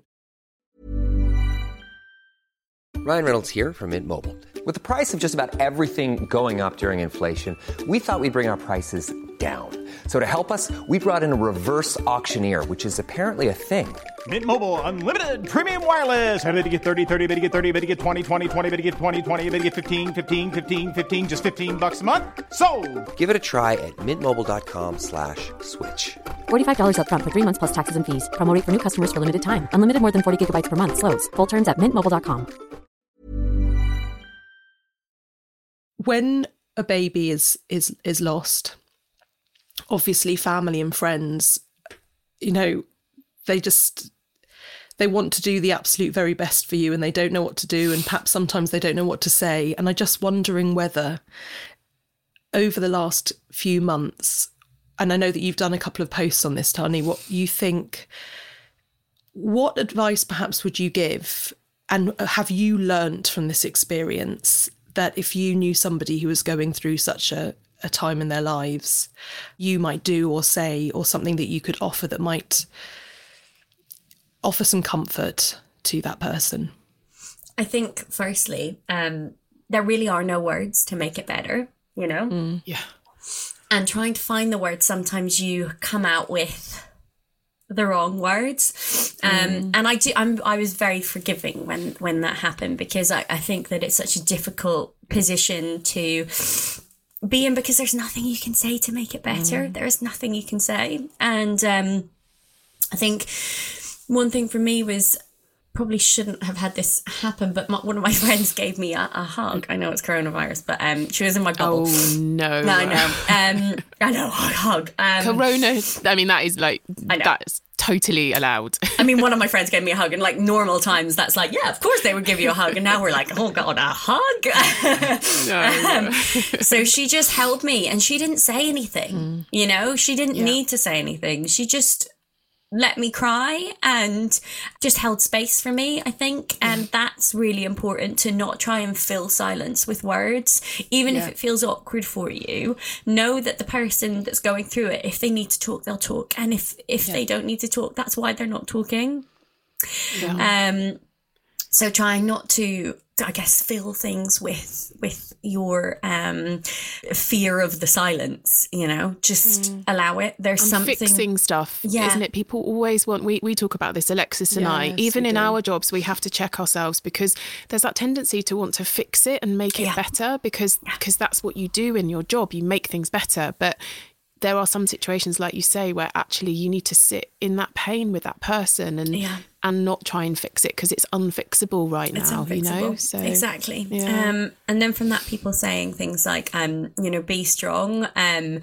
Ryan Reynolds here from Mint Mobile. With the price of just about everything going up during inflation, we thought we'd bring our prices down. So to help us, we brought in a reverse auctioneer, which is apparently a thing. Mint Mobile Unlimited Premium Wireless. How to get thirty, thirty, how to get thirty, how to get twenty, twenty, twenty, how to get twenty, twenty, how to get fifteen, fifteen, fifteen, fifteen, just fifteen bucks a month? Sold! Give it a try at mintmobile.com slash switch. forty-five dollars up front for three months plus taxes and fees. Promo rate for new customers for limited time. Unlimited more than forty gigabytes per month. Slows full terms at mint mobile dot com. When a baby is is is lost, obviously family and friends, you know, they just, they want to do the absolute very best for you, and they don't know what to do, and perhaps sometimes they don't know what to say. And I'm just wondering whether over the last few months, and I know that you've done a couple of posts on this, Tani, what you think, what advice perhaps would you give, and have you learnt from this experience that if you knew somebody who was going through such a, a time in their lives, you might do or say, or something that you could offer that might offer some comfort to that person? I think, firstly, um, there really are no words to make it better, you know? Mm. Yeah. And trying to find the words, sometimes you come out with the wrong words. Um, mm. And I do, I'm, I was very forgiving when, when that happened, because I, I think that it's such a difficult position to be in, because there's nothing you can say to make it better. Mm. There is nothing you can say. And um, I think one thing for me was, probably shouldn't have had this happen, but my, one of my friends gave me a, a hug. I know it's coronavirus, but um, she was in my bubble. Oh, no. No, I know. Um, I know, a hug. Um, Corona, I mean, that is like, that's totally allowed. I mean, one of my friends gave me a hug, and like normal times, that's like, yeah, of course they would give you a hug. And now we're like, oh God, a hug? No. um, so she just held me, and she didn't say anything, mm. you know? She didn't yeah. need to say anything. She just let me cry and just held space for me, I think. And that's really important, to not try and fill silence with words. Even yeah. if it feels awkward for you, know that the person that's going through it, if they need to talk, they'll talk. And if, if yeah. they don't need to talk, that's why they're not talking. Yeah. Um, so trying not to, I guess, fill things with with your um, fear of the silence, you know, just mm. allow it. There's and something. Fixing stuff, yeah. isn't it? People always want, we, we talk about this, Alexis and yes, I, even in do. our jobs, we have to check ourselves, because there's that tendency to want to fix it and make it yeah. better, because yeah. because that's what you do in your job. You make things better. But there are some situations, like you say, where actually you need to sit in that pain with that person and yeah. and not try and fix it, because it's unfixable right it's now, unfixable. you know? So, exactly. Yeah. Um, and then from that, people saying things like, um, you know, be strong um,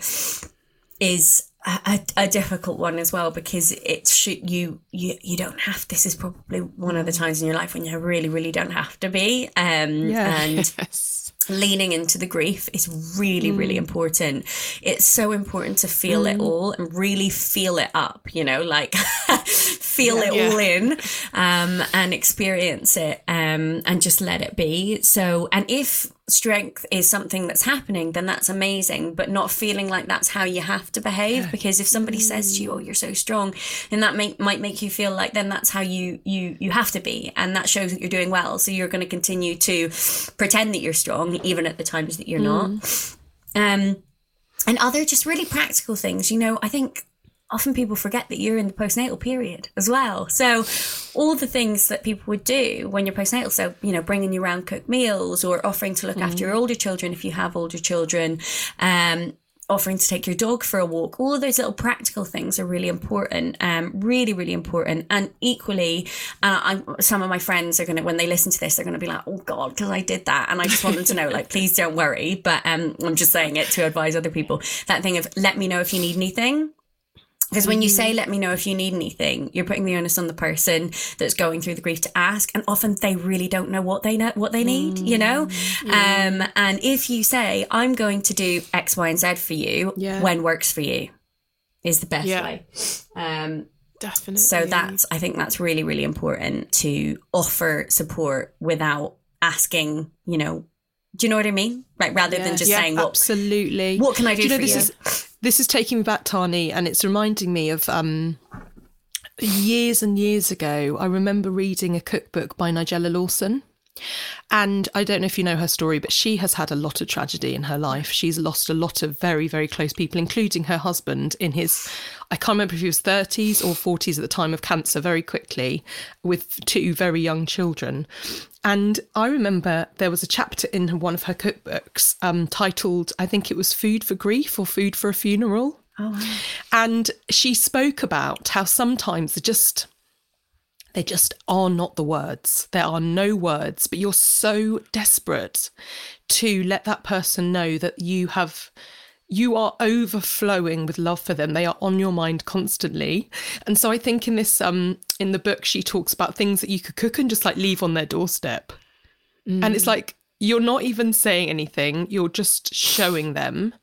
is a, a, a difficult one as well, because it's you, you, you don't have, this is probably one of the times in your life when you really, really don't have to be. Um, yeah. And yes. leaning into the grief is really, mm. really important. It's so important to feel mm. it all and really feel it up, you know, like feel yeah, it yeah. all in um, and experience it um, and just let it be. So, and if strength is something that's happening, then that's amazing, but not feeling like that's how you have to behave. Yeah. Because if somebody mm. says to you, oh, you're so strong, then that make, might make you feel like then that's how you, you, you have to be. And that shows that you're doing well. So you're going to continue to pretend that you're strong, even at the times that you're mm. not. Um, and other just really practical things. You know, I think often people forget that you're in the postnatal period as well. So all the things that people would do when you're postnatal, so, you know, bringing you around cooked meals or offering to look mm. after your older children if you have older children, um, offering to take your dog for a walk, all of those little practical things are really important, um, really, really important. And equally, uh, I'm, some of my friends are going to, when they listen to this, they're going to be like, oh God, because I did that. And I just want them to know, like, please don't worry. But um, I'm just saying it to advise other people. That thing of let me know if you need anything. Because when you say, let me know if you need anything, you're putting the onus on the person that's going through the grief to ask. And often they really don't know what they know, what they need, mm, you know? Yeah. Um, and if you say, I'm going to do X, Y, and Z for you, yeah. when works for you is the best yeah. way. Um, Definitely. So that's, I think that's really, really important to offer support without asking, you know, do you know what I mean? Like, rather yeah. than just yeah, saying, what, absolutely. What can I do, do you know, for this you? Is, this is taking me back, Tani, and it's reminding me of um, years and years ago. I remember reading a cookbook by Nigella Lawson. And I don't know if you know her story, but she has had a lot of tragedy in her life. She's lost a lot of very, very close people, including her husband in his, I can't remember if he was thirties or forties at the time of cancer, very quickly, with two very young children. And I remember there was a chapter in one of her cookbooks um, titled, I think it was Food for Grief or Food for a Funeral. Oh, wow. And she spoke about how sometimes it just... They just are not the words. There are no words, but you're so desperate to let that person know that you have, you are overflowing with love for them. They are on your mind constantly. And so I think in this, um, in the book, she talks about things that you could cook and just like leave on their doorstep. Mm. And it's like, you're not even saying anything. You're just showing them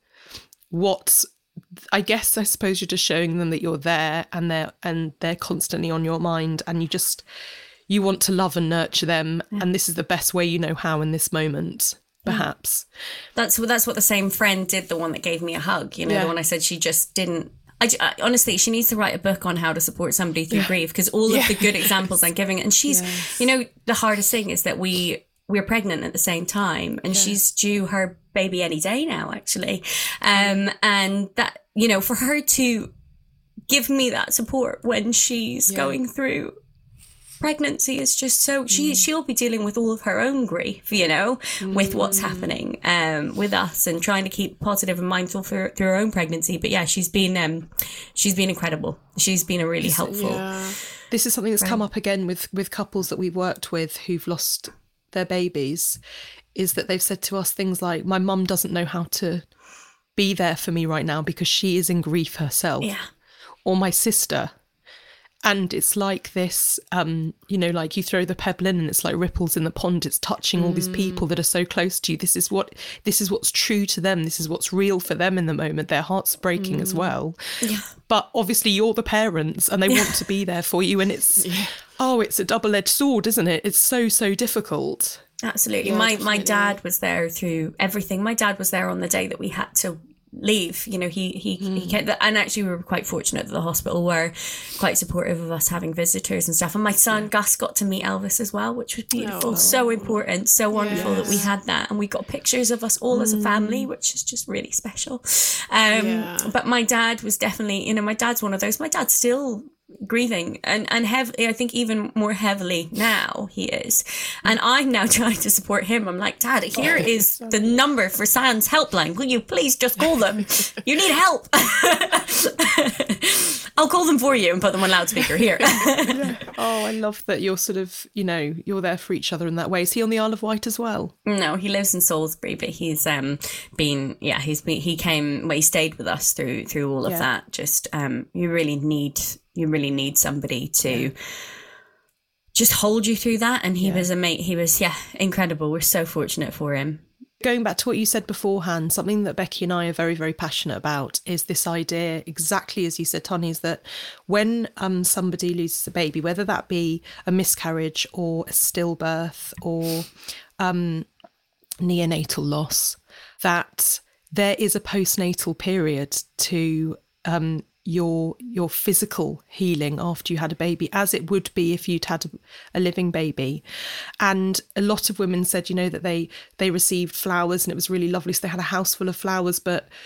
what, I guess, I suppose you're just showing them that you're there and they're and they're constantly on your mind, and you just, you want to love and nurture them. Yeah. And this is the best way you know how in this moment, perhaps. That's, that's what the same friend did, the one that gave me a hug, you know, yeah. the one I said she just didn't, I, I, honestly, she needs to write a book on how to support somebody through yeah. grief, because all yeah. of the good examples I'm giving, and she's, yes. you know, the hardest thing is that we, we're pregnant at the same time, and yeah. she's due her baby any day now, actually. Um, and that, you know, for her to give me that support when she's yeah. going through pregnancy is just so, she, mm. she'll be dealing with all of her own grief, you know, mm. with what's happening um, with us, and trying to keep positive and mindful for, through her own pregnancy. But yeah, she's been, um, she's been incredible. She's been a really helpful. Yeah. This is something that's friend. come up again with, with couples that we've worked with who've lost their babies, is that they've said to us things like, my mum doesn't know how to be there for me right now because she is in grief herself. Yeah. Or my sister. And it's like this, um, you know, like you throw the pebble in and it's like ripples in the pond. It's touching all mm. these people that are so close to you. This is what, this is what's true to them. This is what's real for them in the moment. Their hearts are breaking mm. as well. Yeah. But obviously you're the parents and they yeah. want to be there for you. And it's, yeah. oh, it's a double-edged sword, isn't it? It's so, so difficult. Absolutely. Yeah, my definitely. my dad was there through everything. My dad was there on the day that we had to leave. You know, he he, mm. he kept, and actually we were quite fortunate that the hospital were quite supportive of us having visitors and stuff. And my son yeah. Gus got to meet Elvis as well, which was beautiful. Oh. So important, so wonderful yes. that we had that, and we got pictures of us all mm. as a family, which is just really special. Um, yeah. But my dad was definitely, you know, my dad's one of those. My dad's still grieving, and and heavily, I think even more heavily now he is, and I'm now trying to support him. I'm like, Dad, here oh, is the number for Sans helpline, will you please just call them? You need help. I'll call them for you and put them on loudspeaker here. Yeah. Oh, I love that you're sort of, you know, you're there for each other in that way. Is he on the Isle of Wight as well? No, he lives in Salisbury, but he's um been yeah he's been he came well, he stayed with us through through all of yeah. that. Just um you really need You really need somebody to yeah. just hold you through that. And he yeah. was a mate. He was, yeah, incredible. We're so fortunate for him. Going back to what you said beforehand, something that Becky and I are very, very passionate about is this idea, exactly as you said, Tani, is that when um, somebody loses a baby, whether that be a miscarriage or a stillbirth or um, neonatal loss, that there is a postnatal period to um your your physical healing after you had a baby, as it would be if you'd had a, a living baby. And a lot of women said, you know, that they they received flowers and it was really lovely, so they had a house full of flowers, but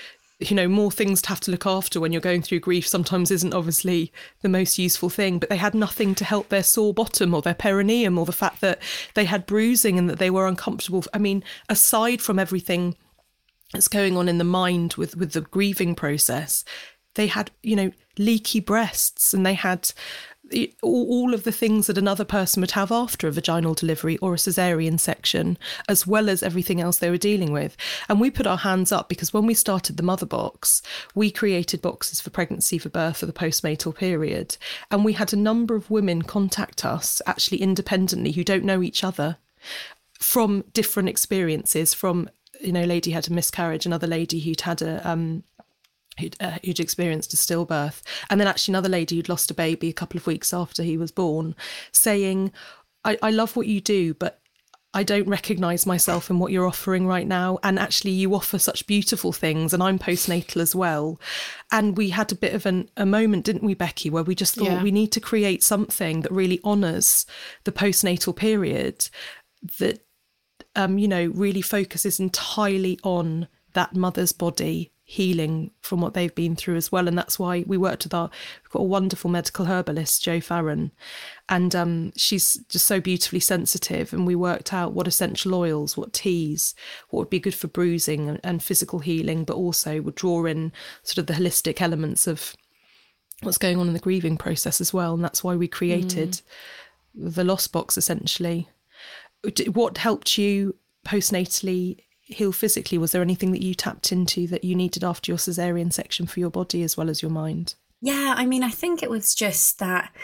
you know, more things to have to look after when you're going through grief sometimes isn't obviously the most useful thing, but they had nothing to help their sore bottom or their perineum or the fact that they had bruising and that they were uncomfortable. I mean, aside from everything that's going on in the mind with, with the grieving process, they had, you know, leaky breasts, and they had all, all of the things that another person would have after a vaginal delivery or a cesarean section, as well as everything else they were dealing with. And we put our hands up because when we started the Mother Box, we created boxes for pregnancy, for birth, for the postnatal period. And we had a number of women contact us, actually independently, who don't know each other, from different experiences, from, you know, a lady had a miscarriage, another lady who'd had a... Um, Who'd, uh, who'd experienced a stillbirth, and then actually another lady who'd lost a baby a couple of weeks after he was born, saying, I, I love what you do, but I don't recognise myself in what you're offering right now. And actually you offer such beautiful things, and I'm postnatal as well. And we had a bit of an, a moment, didn't we, Becky, where we just thought yeah. we need to create something that really honours the postnatal period, that, um, you know, really focuses entirely on that mother's body healing from what they've been through as well. And that's why we worked with our, we've got a wonderful medical herbalist, Jo Farron, and um, she's just so beautifully sensitive. And we worked out what essential oils, what teas, what would be good for bruising and, and physical healing, but also would draw in sort of the holistic elements of what's going on in the grieving process as well. And that's why we created mm. the Lost Box, essentially. What helped you postnatally heal physically? Was there anything that you tapped into that you needed after your cesarean section for your body as well as your mind? Yeah, I mean, I think it was just that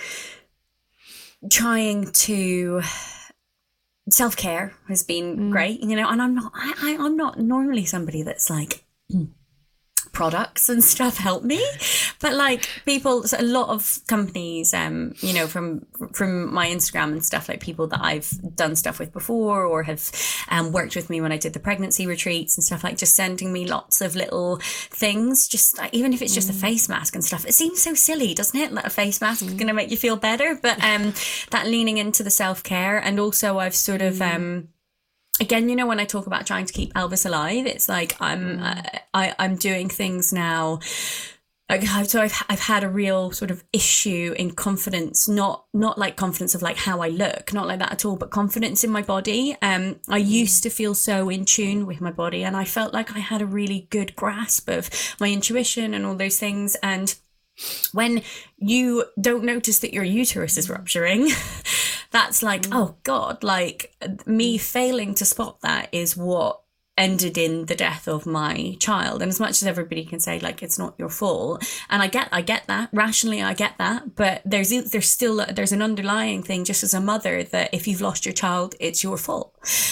trying to self-care has been mm. great, you know, and I'm not, I, I, I'm not normally somebody that's like, products and stuff help me, but like people, so a lot of companies, um, you know, from from my Instagram and stuff, like people that I've done stuff with before or have um, worked with me when I did the pregnancy retreats and stuff, like just sending me lots of little things, just like, even if it's just mm. a face mask and stuff. It seems so silly, doesn't it? That a face mask mm. is going to make you feel better, but um, that leaning into the self-care. And also I've sort of um again, you know, when I talk about trying to keep Elvis alive, it's like I'm uh, I, I'm doing things now. Like, so I've I've had a real sort of issue in confidence, not not like confidence of like how I look, not like that at all, but confidence in my body. Um, I used to feel so in tune with my body, and I felt like I had a really good grasp of my intuition and all those things. And when you don't notice that your uterus is rupturing, that's like, mm. oh God, like me failing to spot that is what ended in the death of my child. And as much as everybody can say like, it's not your fault. And I get, I get that rationally, I get that, but there's, there's still, there's an underlying thing just as a mother that if you've lost your child, it's your fault.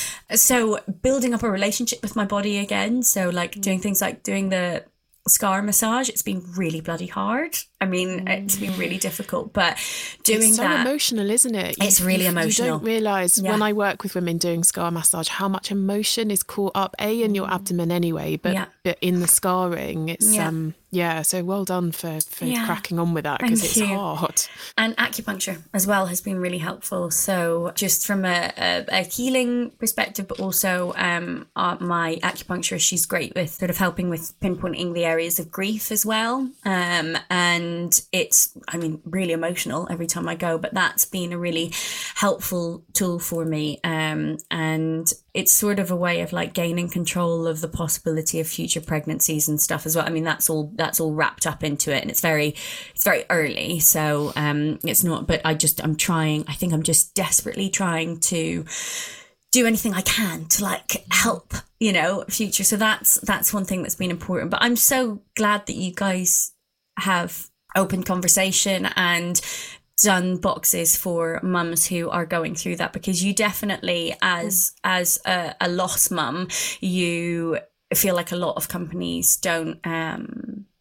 So building up a relationship with my body again. So like mm. doing things like doing the scar massage, it's been really bloody hard. I mean, mm. it's been really difficult, but doing it's so that... emotional, isn't it? It's you, really you, emotional. You don't realise yeah. when I work with women doing scar massage how much emotion is caught up, A, in your abdomen anyway, but, yeah. but in the scarring, it's... yeah. um Yeah, so well done for, for yeah. cracking on with that, because it's you. hard. And acupuncture as well has been really helpful. So just from a, a, a healing perspective, but also um, uh, my acupuncturist, she's great with sort of helping with pinpointing the areas of grief as well. Um, and it's, I mean, really emotional every time I go, but that's been a really helpful tool for me. Um, and it's sort of a way of like gaining control of the possibility of future pregnancies and stuff as well. I mean, that's all that's all wrapped up into it, and it's very it's very early, so um it's not, but I just I'm trying I think I'm just desperately trying to do anything I can to like help, you know, future. So that's that's one thing that's been important. But I'm so glad that you guys have open conversation and done boxes for mums who are going through that, because you definitely, as mm. as a, a lost mum, you feel like a lot of companies don't um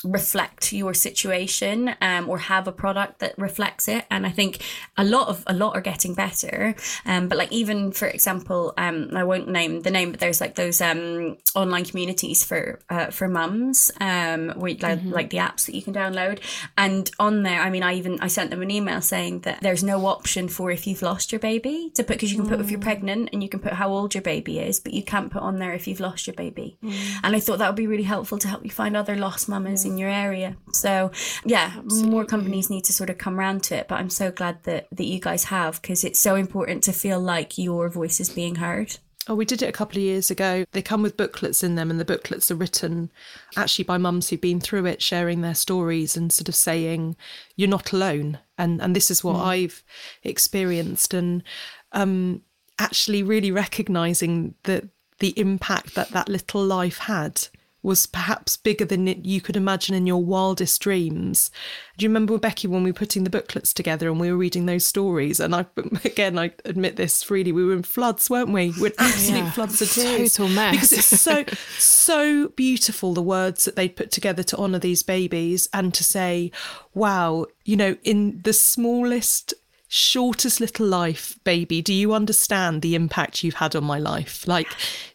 reflect your situation, um, or have a product that reflects it. And I think a lot of a lot are getting better. Um, but like even for example, um, I won't name the name, but there's like those um online communities for uh, for mums, um, where like, mm-hmm. like the apps that you can download. And on there, I mean, I even I sent them an email saying that there's no option for if you've lost your baby to put, because you can mm. put if you're pregnant and you can put how old your baby is, but you can't put on there if you've lost your baby. Mm. And I thought that would be really helpful to help you find other lost mamas yeah. in your area. So yeah, Absolutely. More companies need to sort of come around to it, but I'm so glad that that you guys have, because it's so important to feel like your voice is being heard. Oh, we did it a couple of years ago. They come with booklets in them, and the booklets are written actually by mums who've been through it, sharing their stories and sort of saying, you're not alone. And and this is what mm. I've experienced. And um, actually really recognising that the impact that that little life had was perhaps bigger than it, you could imagine in your wildest dreams. Do you remember, Becky, when we were putting the booklets together and we were reading those stories? And I, again, I admit this freely, we were in floods, weren't we? We were in absolute yeah. floods of tears. Total mess. Because it's so, so beautiful, the words that they'd put together to honour these babies and to say, wow, you know, in the smallest, shortest little life, baby, do you understand the impact you've had on my life? Like,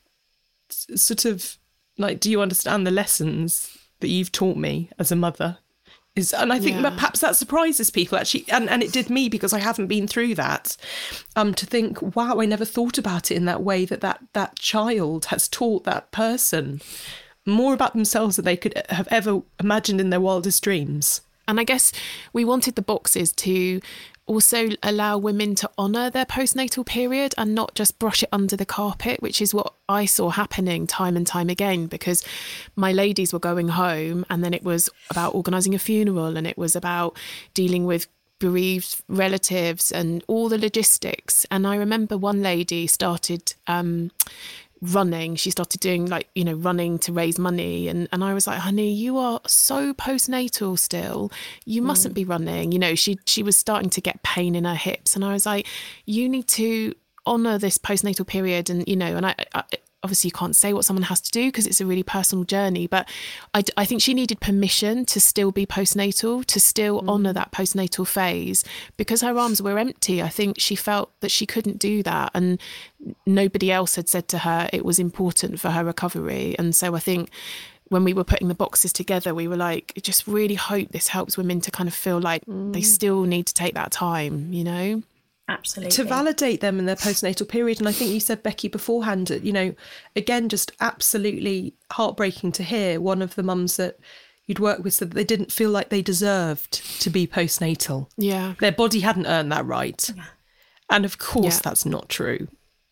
sort of, like, do you understand the lessons that you've taught me as a mother? Is and I think yeah. perhaps that surprises people, actually, and, and it did me, because I haven't been through that, um, to think, wow, I never thought about it in that way, that that, that child has taught that person more about themselves than they could have ever imagined in their wildest dreams. And I guess we wanted the boxes to also allow women to honour their postnatal period and not just brush it under the carpet, which is what I saw happening time and time again, because my ladies were going home and then it was about organising a funeral and it was about dealing with bereaved relatives and all the logistics. And I remember one lady started um, running. She started doing like, you know, running to raise money. And, and I was like, honey, you are so postnatal still. You mustn't mm. be running. You know, she she was starting to get pain in her hips. And I was like, you need to honour this postnatal period. And, you know, and I, I obviously you can't say what someone has to do because it's a really personal journey. But I, I think she needed permission to still be postnatal, to still mm. honour that postnatal phase, because her arms were empty. I think she felt that she couldn't do that. And nobody else had said to her it was important for her recovery. And so I think when we were putting the boxes together, we were like, just really hope this helps women to kind of feel like mm. they still need to take that time, you know? Absolutely. To validate them in their postnatal period. And I think you said, Becky, beforehand, you know, again, just absolutely heartbreaking to hear one of the mums that you'd worked with said that they didn't feel like they deserved to be postnatal. Yeah. Their body hadn't earned that right. Yeah. And of course, yeah. that's not true.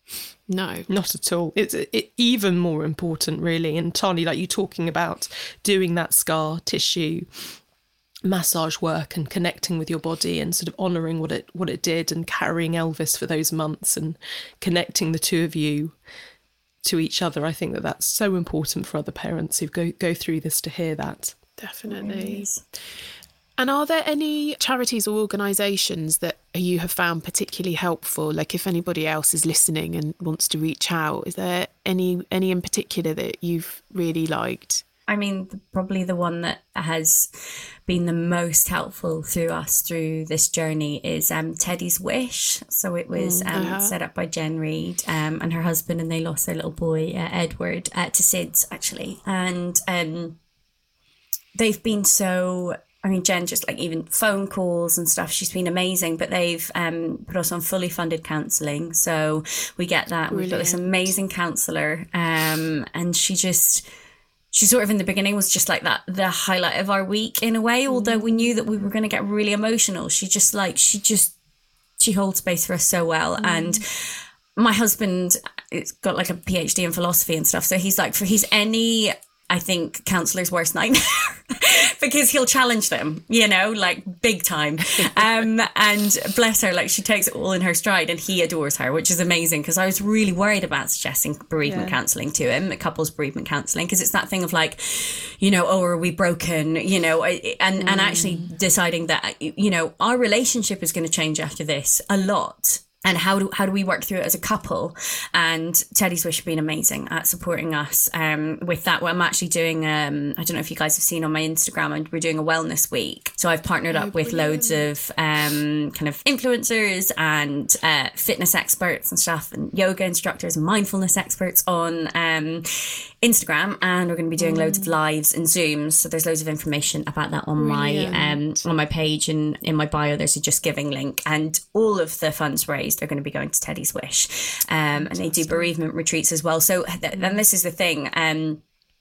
No. Not at all. It's it, even more important, really. And Tani, like you talking about doing that scar tissue massage work and connecting with your body and sort of honouring what it what it did and carrying Elvis for those months and connecting the two of you to each other. I think that that's so important for other parents who go, go through this to hear that. Definitely. And are there any charities or organisations that you have found particularly helpful? Like if anybody else is listening and wants to reach out, is there any any in particular that you've really liked? I mean, probably the one that has been the most helpful through us through this journey is um, Teddy's Wish. So it was um, uh-huh. set up by Jen Reid um, and her husband, and they lost their little boy, uh, Edward, uh, to SIDS, actually. And um, they've been so... I mean, Jen, just like even phone calls and stuff, she's been amazing, but they've um, put us on fully funded counselling. So we get that. Brilliant. We've got this amazing counsellor um, and she just... She sort of in the beginning was just like that, the highlight of our week in a way, although we knew that we were going to get really emotional. She just like, she just, she holds space for us so well. Mm. And my husband, it's got like a PhD in philosophy and stuff. So he's like, for he's any, I think, counsellor's worst nightmare because he'll challenge them, you know, like big time. Um, and bless her, like she takes it all in her stride and he adores her, which is amazing because I was really worried about suggesting bereavement yeah. counselling to him, couples bereavement counselling, because it's that thing of like, you know, oh, are we broken, you know, and, and mm. actually deciding that, you know, our relationship is going to change after this a lot. And how do how do we work through it as a couple? And Teddy's Wish have been amazing at supporting us um, with that. Well, I'm actually doing, um, I don't know if you guys have seen on my Instagram, and we're doing a wellness week. So I've partnered up oh, with loads of um, kind of influencers and uh, fitness experts and stuff, and yoga instructors and mindfulness experts on um, Instagram. And we're going to be doing mm. loads of lives and Zooms. So there's loads of information about that on Brilliant. my um, on my page, and in my bio there's a Just Giving link. And all of the funds raised are going to be going to Teddy's Wish, um, and they do bereavement retreats as well. So then this is the thing, um,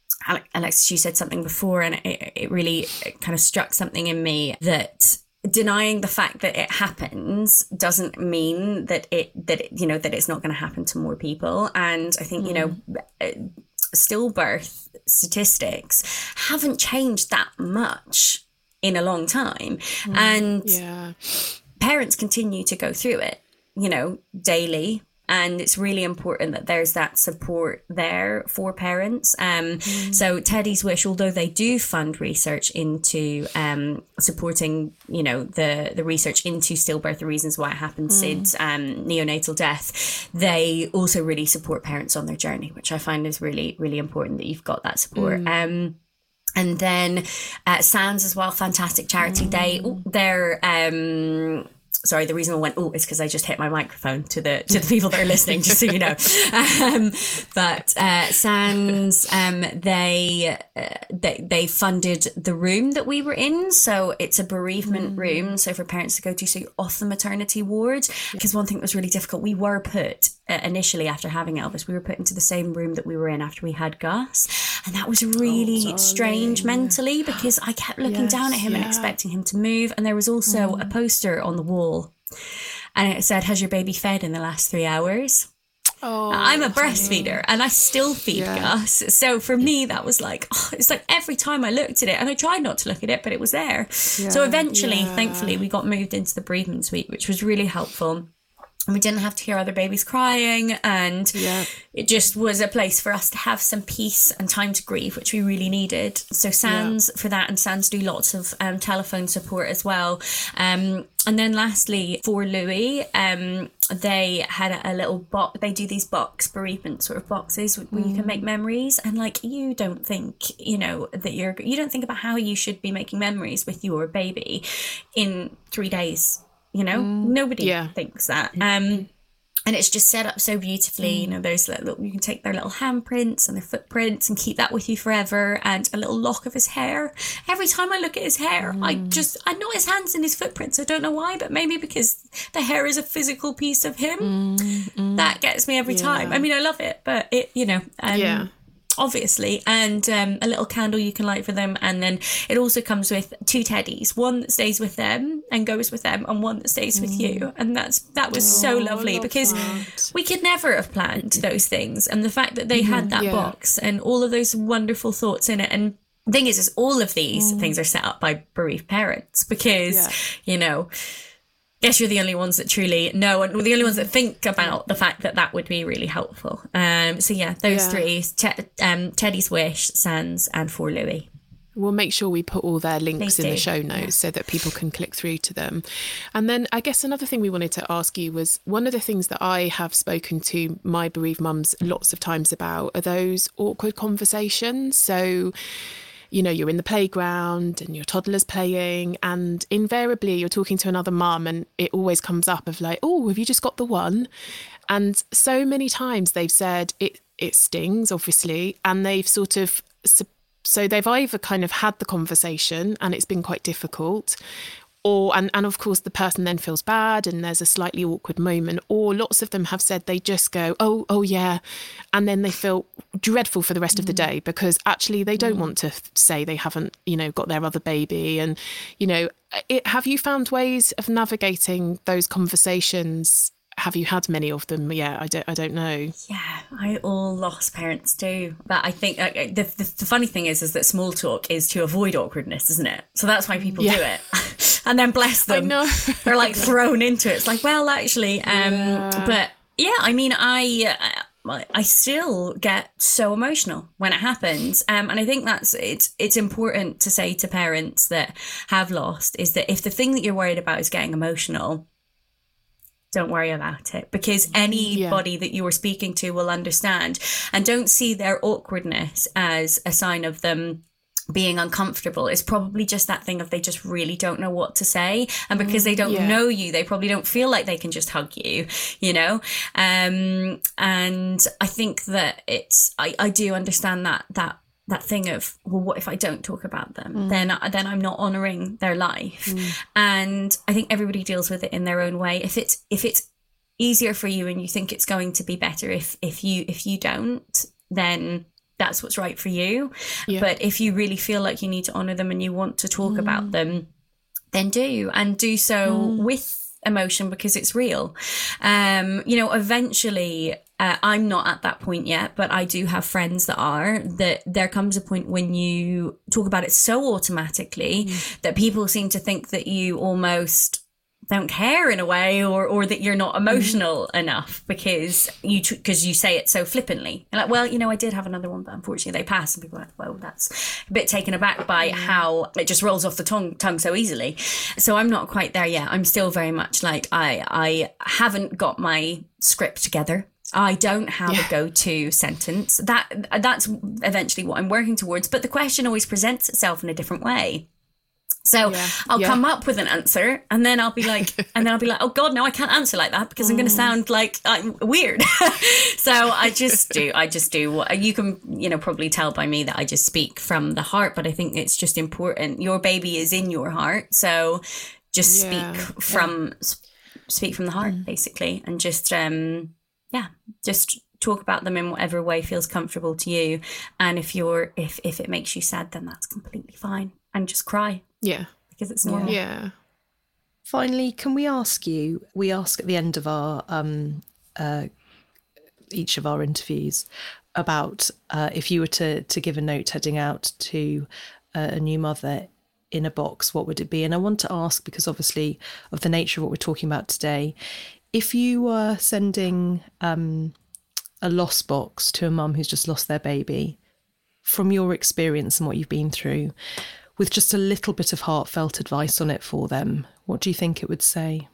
Alex, you said something before, and it, it really kind of struck something in me, that denying the fact that it happens doesn't mean that it that it, you know that it's not going to happen to more people. And I think mm. you know stillbirth statistics haven't changed that much in a long time, mm. and yeah. parents continue to go through it, you know, daily. And it's really important that there's that support there for parents. Um, mm. So Teddy's Wish, although they do fund research into um, supporting, you know, the, the research into stillbirth, the reasons why it happens, mm. SIDS, um, neonatal death, they also really support parents on their journey, which I find is really, really important that you've got that support. Mm. Um, and then uh, SANS as well, fantastic charity. Mm. They, they're... Um, Sorry, the reason I went, oh, is because I just hit my microphone to the to the people that are listening, just so you know. Um, but uh, SANS, um, they, uh, they they funded the room that we were in. So it's a bereavement mm. room, so for parents to go to, so you're off the maternity ward. Because one thing that was really difficult, we were put, uh, initially after having Elvis, we were put into the same room that we were in after we had Gus. And that was really oh, strange mentally, because I kept looking yes, down at him yeah. and expecting him to move. And there was also mm. a poster on the wall, and it said, "Has your baby fed in the last three hours?" Oh, I'm a breastfeeder and I still feed yeah. Gus. So for me, that was like, oh, it's like every time I looked at it, and I tried not to look at it, but it was there. Yeah, so eventually, yeah. thankfully, we got moved into the bereavement suite, which was really helpful. And we didn't have to hear other babies crying, and yeah. it just was a place for us to have some peace and time to grieve, which we really needed. So SANS yeah. for that, and SANS do lots of um, telephone support as well. Um, and then lastly, for Louis, um, they had a, a little box. They do these box bereavement sort of boxes where mm. you can make memories. And like, you don't think, you know, that you're, you don't think about how you should be making memories with your baby in three days. You know, mm, nobody yeah. thinks that. Um, and it's just set up so beautifully. Mm. You know, those little, you can take their little handprints and their footprints and keep that with you forever. And a little lock of his hair. Every time I look at his hair, mm. I just, I know his hands and his footprints. I don't know why, but maybe because the hair is a physical piece of him. Mm, mm, that gets me every yeah. time. I mean, I love it, but it, you know, um, yeah. obviously, and um, a little candle you can light for them. And then it also comes with two teddies, one that stays with them and goes with them, and one that stays with mm. you. And that's that was oh, so lovely, because that. we could never have planned those things. And the fact that they mm, had that yeah. box and all of those wonderful thoughts in it. And the thing is, is all of these mm. things are set up by bereaved parents, because, yeah. you know, guess you're the only ones that truly know, and the only ones that think about the fact that that would be really helpful. Um, so yeah, those yeah. three, te- um, Teddy's Wish, SANS, and For Louis. We'll make sure we put all their links in the show notes yeah. so that people can click through to them. And then I guess another thing we wanted to ask you was, one of the things that I have spoken to my bereaved mums lots of times about are those awkward conversations. So, you know, you're in the playground and your toddler's playing, and invariably you're talking to another mum, and it always comes up of like, oh, have you just got the one? And so many times they've said it, it stings, obviously, and they've sort of, so they've either kind of had the conversation and it's been quite difficult, or, and, and of course the person then feels bad and there's a slightly awkward moment, or lots of them have said they just go, oh, oh yeah. And then they feel dreadful for the rest mm. of the day, because actually they don't mm. want to say they haven't, you know, got their other baby. And, you know, it, have you found ways of navigating those conversations? Have you had many of them? Yeah, I don't, I don't know. Yeah, I all lost parents do. But I think uh, the, the the funny thing is, is that small talk is to avoid awkwardness, isn't it? So that's why people yeah. do it. And then bless them, I know. They're like thrown into it. It's like, well, actually, um, yeah. but yeah, I mean, I. Uh, I still get so emotional when it happens. Um, and I think that's, it's, it's important to say to parents that have lost, is that if the thing that you're worried about is getting emotional, don't worry about it, because anybody yeah. that you are speaking to will understand, and don't see their awkwardness as a sign of them being uncomfortable. It's probably just that thing of they just really don't know what to say, and because they don't yeah. know you, they probably don't feel like they can just hug you, you know. Um and I think that it's I, I do understand that that that thing of, well, what if I don't talk about them? Mm. Then then I'm not honouring their life. Mm. And I think everybody deals with it in their own way. If it's if it's easier for you and you think it's going to be better if if you if you don't, then that's what's right for you. Yeah. But if you really feel like you need to honour them and you want to talk mm. about them, then do, and do so mm. with emotion, because it's real. Um, you know, eventually, uh, I'm not at that point yet, but I do have friends that are, that there comes a point when you talk about it so automatically mm. that people seem to think that you almost don't care in a way, or or that you're not emotional mm. enough because you because t- you say it so flippantly. You're like, well, you know, I did have another one, but unfortunately they passed. And people are like, well, that's a bit taken aback by mm. how it just rolls off the tongue tongue so easily. So I'm not quite there yet. I'm still very much like, I I haven't got my script together. I don't have yeah. a go-to sentence. That that's eventually what I'm working towards. But the question always presents itself in a different way. So yeah. I'll yeah. come up with an answer, and then I'll be like, and then I'll be like, oh God, no, I can't answer like that because mm. I'm going to sound like I'm weird. So I just do, I just do what you can, you know, probably tell by me that I just speak from the heart, but I think it's just important. Your baby is in your heart. So just yeah. speak from, yeah. speak from the heart, mm. basically. And just, um, yeah, just talk about them in whatever way feels comfortable to you. And if you're, if, if it makes you sad, then that's completely fine. And just cry. Yeah. Because it's normal. Yeah. Finally, can we ask you, we ask at the end of our, um, uh, each of our interviews about uh, if you were to, to give a note heading out to uh, a new mother in a box, what would it be? And I want to ask, because obviously of the nature of what we're talking about today, if you were sending um, a loss box to a mum who's just lost their baby, from your experience and what you've been through, with just a little bit of heartfelt advice on it for them, what do you think it would say?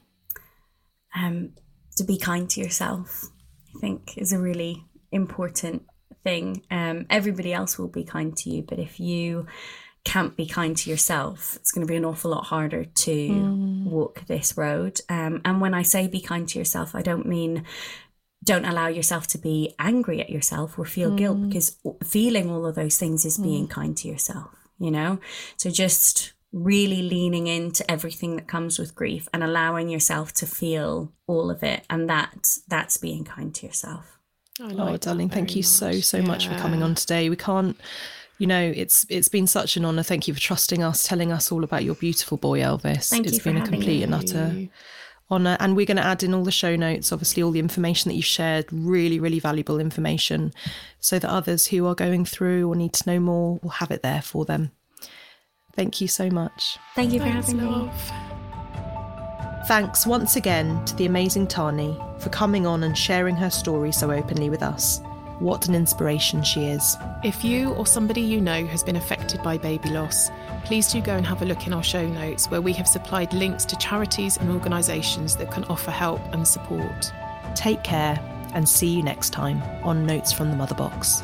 Um, to be kind to yourself, I think, is a really important thing. Um, everybody else will be kind to you, but if you can't be kind to yourself, it's going to be an awful lot harder to mm. walk this road. Um, and when I say be kind to yourself, I don't mean don't allow yourself to be angry at yourself or feel mm. guilt, because feeling all of those things is mm. being kind to yourself. You know, so just really leaning into everything that comes with grief and allowing yourself to feel all of it. And that that's being kind to yourself. Like oh, darling, thank you much. so, so yeah. much for coming on today. We can't, you know, it's it's been such an honour. Thank you for trusting us, telling us all about your beautiful boy, Elvis. Thank it's you for been a complete me. and utter honour. And we're going to add in all the show notes, obviously all the information that you've shared, really, really valuable information, so that others who are going through or need to know more will have it there for them. Thank you so much. Thank you for Thanks, having love. me. Thanks once again to the amazing Tani for coming on and sharing her story so openly with us. What an inspiration she is. If you or somebody you know has been affected by baby loss, please do go and have a look in our show notes, where we have supplied links to charities and organisations that can offer help and support. Take care and see you next time on Notes from the Mother Box.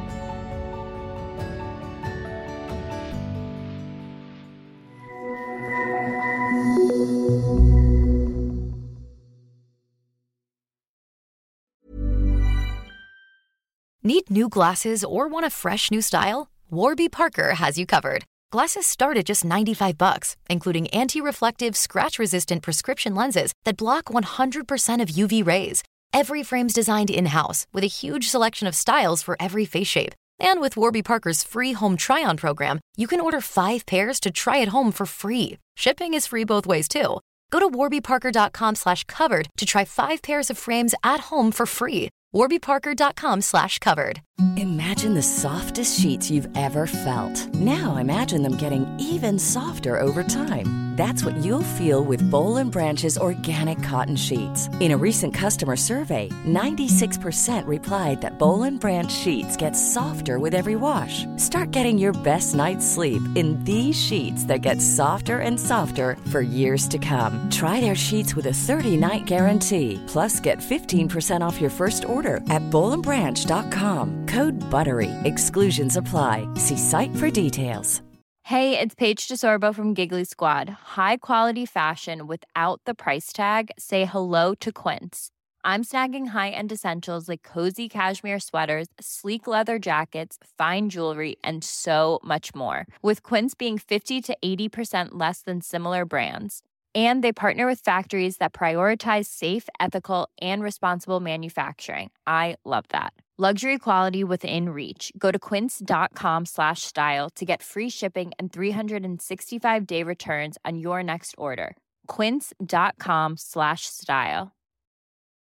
Need new glasses or want a fresh new style? Warby Parker has you covered. Glasses start at just ninety-five bucks, including anti-reflective, scratch-resistant prescription lenses that block one hundred percent of U V rays. Every frame's designed in-house with a huge selection of styles for every face shape. And with Warby Parker's free home try-on program, you can order five pairs to try at home for free. Shipping is free both ways, too. Go to warbyparker.com slash covered to try five pairs of frames at home for free. warbyparker.com slash covered. Imagine the softest sheets you've ever felt. Now imagine them getting even softer over time. That's what you'll feel with Boll and Branch's organic cotton sheets. In a recent customer survey, ninety-six percent replied that Boll and Branch sheets get softer with every wash. Start getting your best night's sleep in these sheets that get softer and softer for years to come. Try their sheets with a thirty-night guarantee. Plus, get fifteen percent off your first order at boll and branch dot com. Code BUTTERY. Exclusions apply. See site for details. Hey, it's Paige DeSorbo from Giggly Squad. High quality fashion without the price tag. Say hello to Quince. I'm snagging high-end essentials like cozy cashmere sweaters, sleek leather jackets, fine jewelry, and so much more. With Quince being fifty to eighty percent less than similar brands. And they partner with factories that prioritize safe, ethical, and responsible manufacturing. I love that. Luxury quality within reach. Go to quince.com slash style to get free shipping and three sixty-five day returns on your next order. Quince.com slash style.